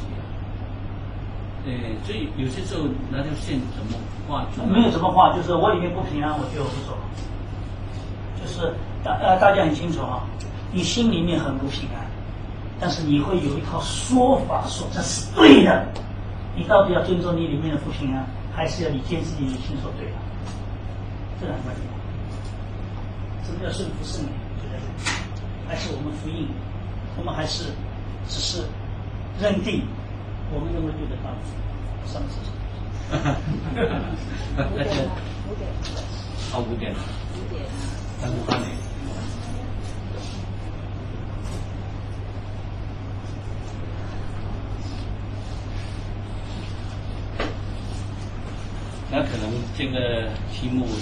所以有些时候那条线怎么画？ 没有怎么画，就是我里面不平安，我就不走。就是大家很清楚啊，你心里面很不平安，但是你会有一套说法说这是对的，你到底要尊重你里面的不平安，还是要你坚持你的心说对的？这很关键。什么叫顺服圣灵？就在这里，还是我们福音，我们还是只是认定我们认为对的道理，上次是。 5点。38年。那可能这个题目。